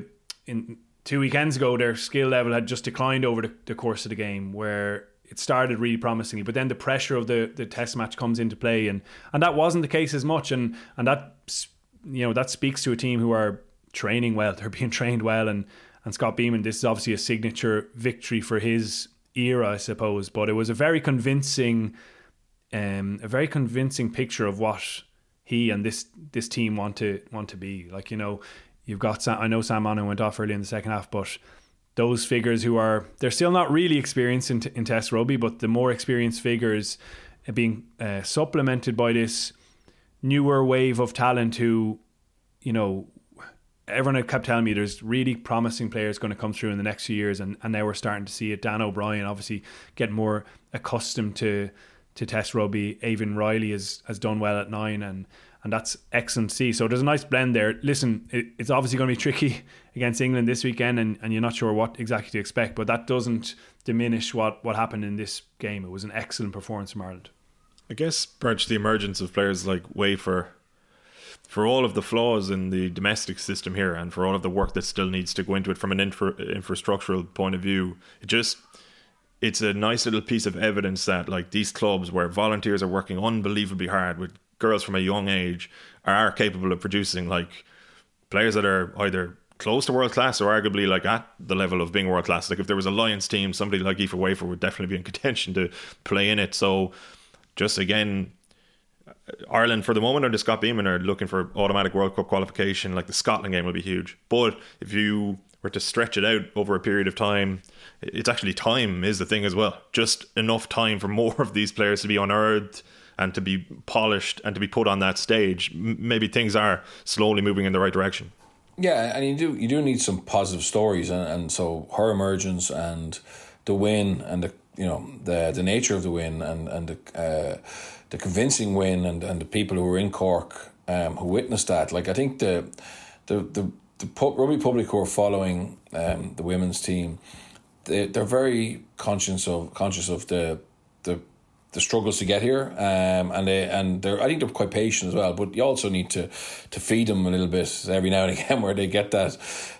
Speaker 5: 2 weekends ago their skill level had just declined over the course of the game, where it started really promisingly, but then the pressure of the test match comes into play, and that wasn't the case as much, and that, you know, that speaks to a team who are training well. They're being trained well, and Scott Beeman, this is obviously a signature victory for his era, I suppose, but it was a very convincing picture of what he and this team want to be. Like, you know, you've got I know Sam Monaghan went off early in the second half, but those figures they're still not really experienced in Test rugby, but the more experienced figures being supplemented by this newer wave of talent who, you know, everyone had kept telling me there's really promising players going to come through in the next few years, and now we're starting to see it. Dan O'Brien obviously getting more accustomed to Test rugby. Avon Riley has done well at 9, and that's excellent to see. So there's a nice blend there. Listen, it's obviously going to be tricky against England this weekend, and you're not sure what exactly to expect, but that doesn't diminish what happened in this game. It was an excellent performance from Ireland. I guess, Birch, the emergence of players like Wafer, for all of the flaws in the domestic system here and for all of the work that still needs to go into it from an infrastructural point of view, it's a nice little piece of evidence that, like, these clubs where volunteers are working unbelievably hard with girls from a young age are capable of producing, like, players that are either close to world class or arguably, like, at the level of being world class. Like, if there was a Lions team, somebody like Aoife Wafer would definitely be in contention to play in it. So just again, Ireland for the moment under Scott Beeman are looking for automatic World Cup qualification. Like, the Scotland game will be huge, but if you were to stretch it out over a period of time, it's actually time is the thing as well. Just enough time for more of these players to be unearthed and to be polished and to be put on that stage. Maybe things are slowly moving in the right direction.
Speaker 6: Yeah, and you do need some positive stories, and so her emergence and the win and the nature of the win and the convincing win and the people who were in Cork who witnessed that. Like, I think the rugby public who are following the women's team, they're very conscious of the struggles to get here, and they're, I think they're quite patient as well. But you also need to feed them a little bit every now and again, where they get that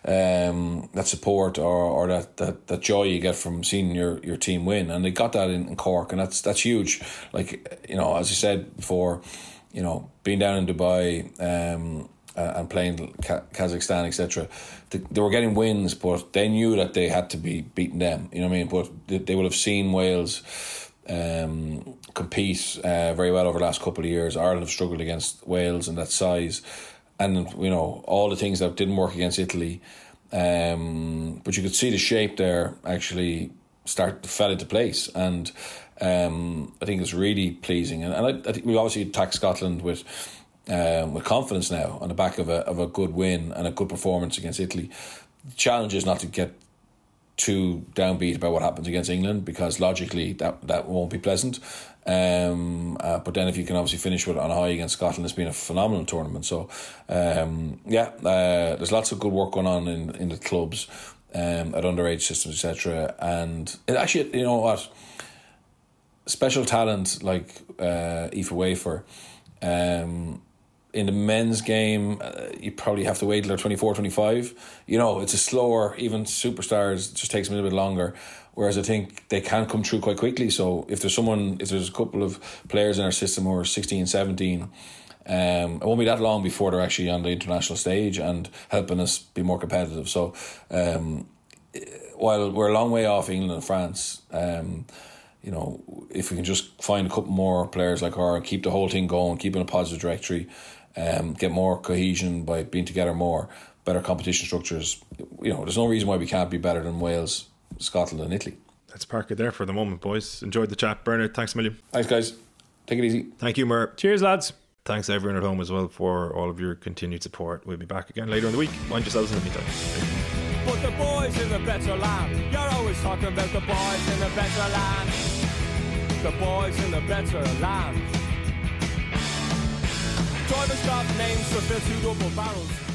Speaker 6: support or that joy you get from seeing your team win, and they got that in Cork, and that's huge. Like, you know, as you said before, you know, being down in Dubai and playing Kazakhstan, etc. They were getting wins, but they knew that they had to be beating them. You know what I mean? But they will have seen Wales compete very well over the last couple of years. Ireland have struggled against Wales and that size, and you know, all the things that didn't work against Italy, but you could see the shape there actually fell into place, and I think it's really pleasing, and I think we obviously attack Scotland with confidence now on the back of a good win and a good performance against Italy. The challenge is not to get too downbeat about what happens against England, because logically that won't be pleasant. But then if you can obviously finish with it on a high against Scotland, it's been a phenomenal tournament. So there's lots of good work going on in the clubs, at underage systems, etc. And it actually, you know what, special talent like Aoife Wafer, in the men's game, you probably have to wait till they're 24, 25. You know, it's a slower, even superstars, it just takes them a little bit longer. Whereas I think they can come through quite quickly. So if there's a couple of players in our system who are 16, 17, it won't be that long before they're actually on the international stage and helping us be more competitive. So while we're a long way off England and France, you know, if we can just find a couple more players like her, keep the whole thing going, keep in a positive directory, get more cohesion by being together more, better competition structures, you know, there's no reason why we can't be better than Wales, Scotland and Italy.
Speaker 4: Let's park it there for the moment, boys. Enjoyed the chat. Bernard, thanks a million.
Speaker 6: Thanks, guys. Take it easy.
Speaker 4: Thank you, Mer.
Speaker 5: Cheers, lads.
Speaker 4: Thanks everyone at home as well for all of your continued support. We'll be back again later in the week. Mind yourselves in the meantime.
Speaker 7: But the boys in the better land, you're always talking about the boys in the better land. The boys in the better land. Drivers got names to fill 2 double barrels.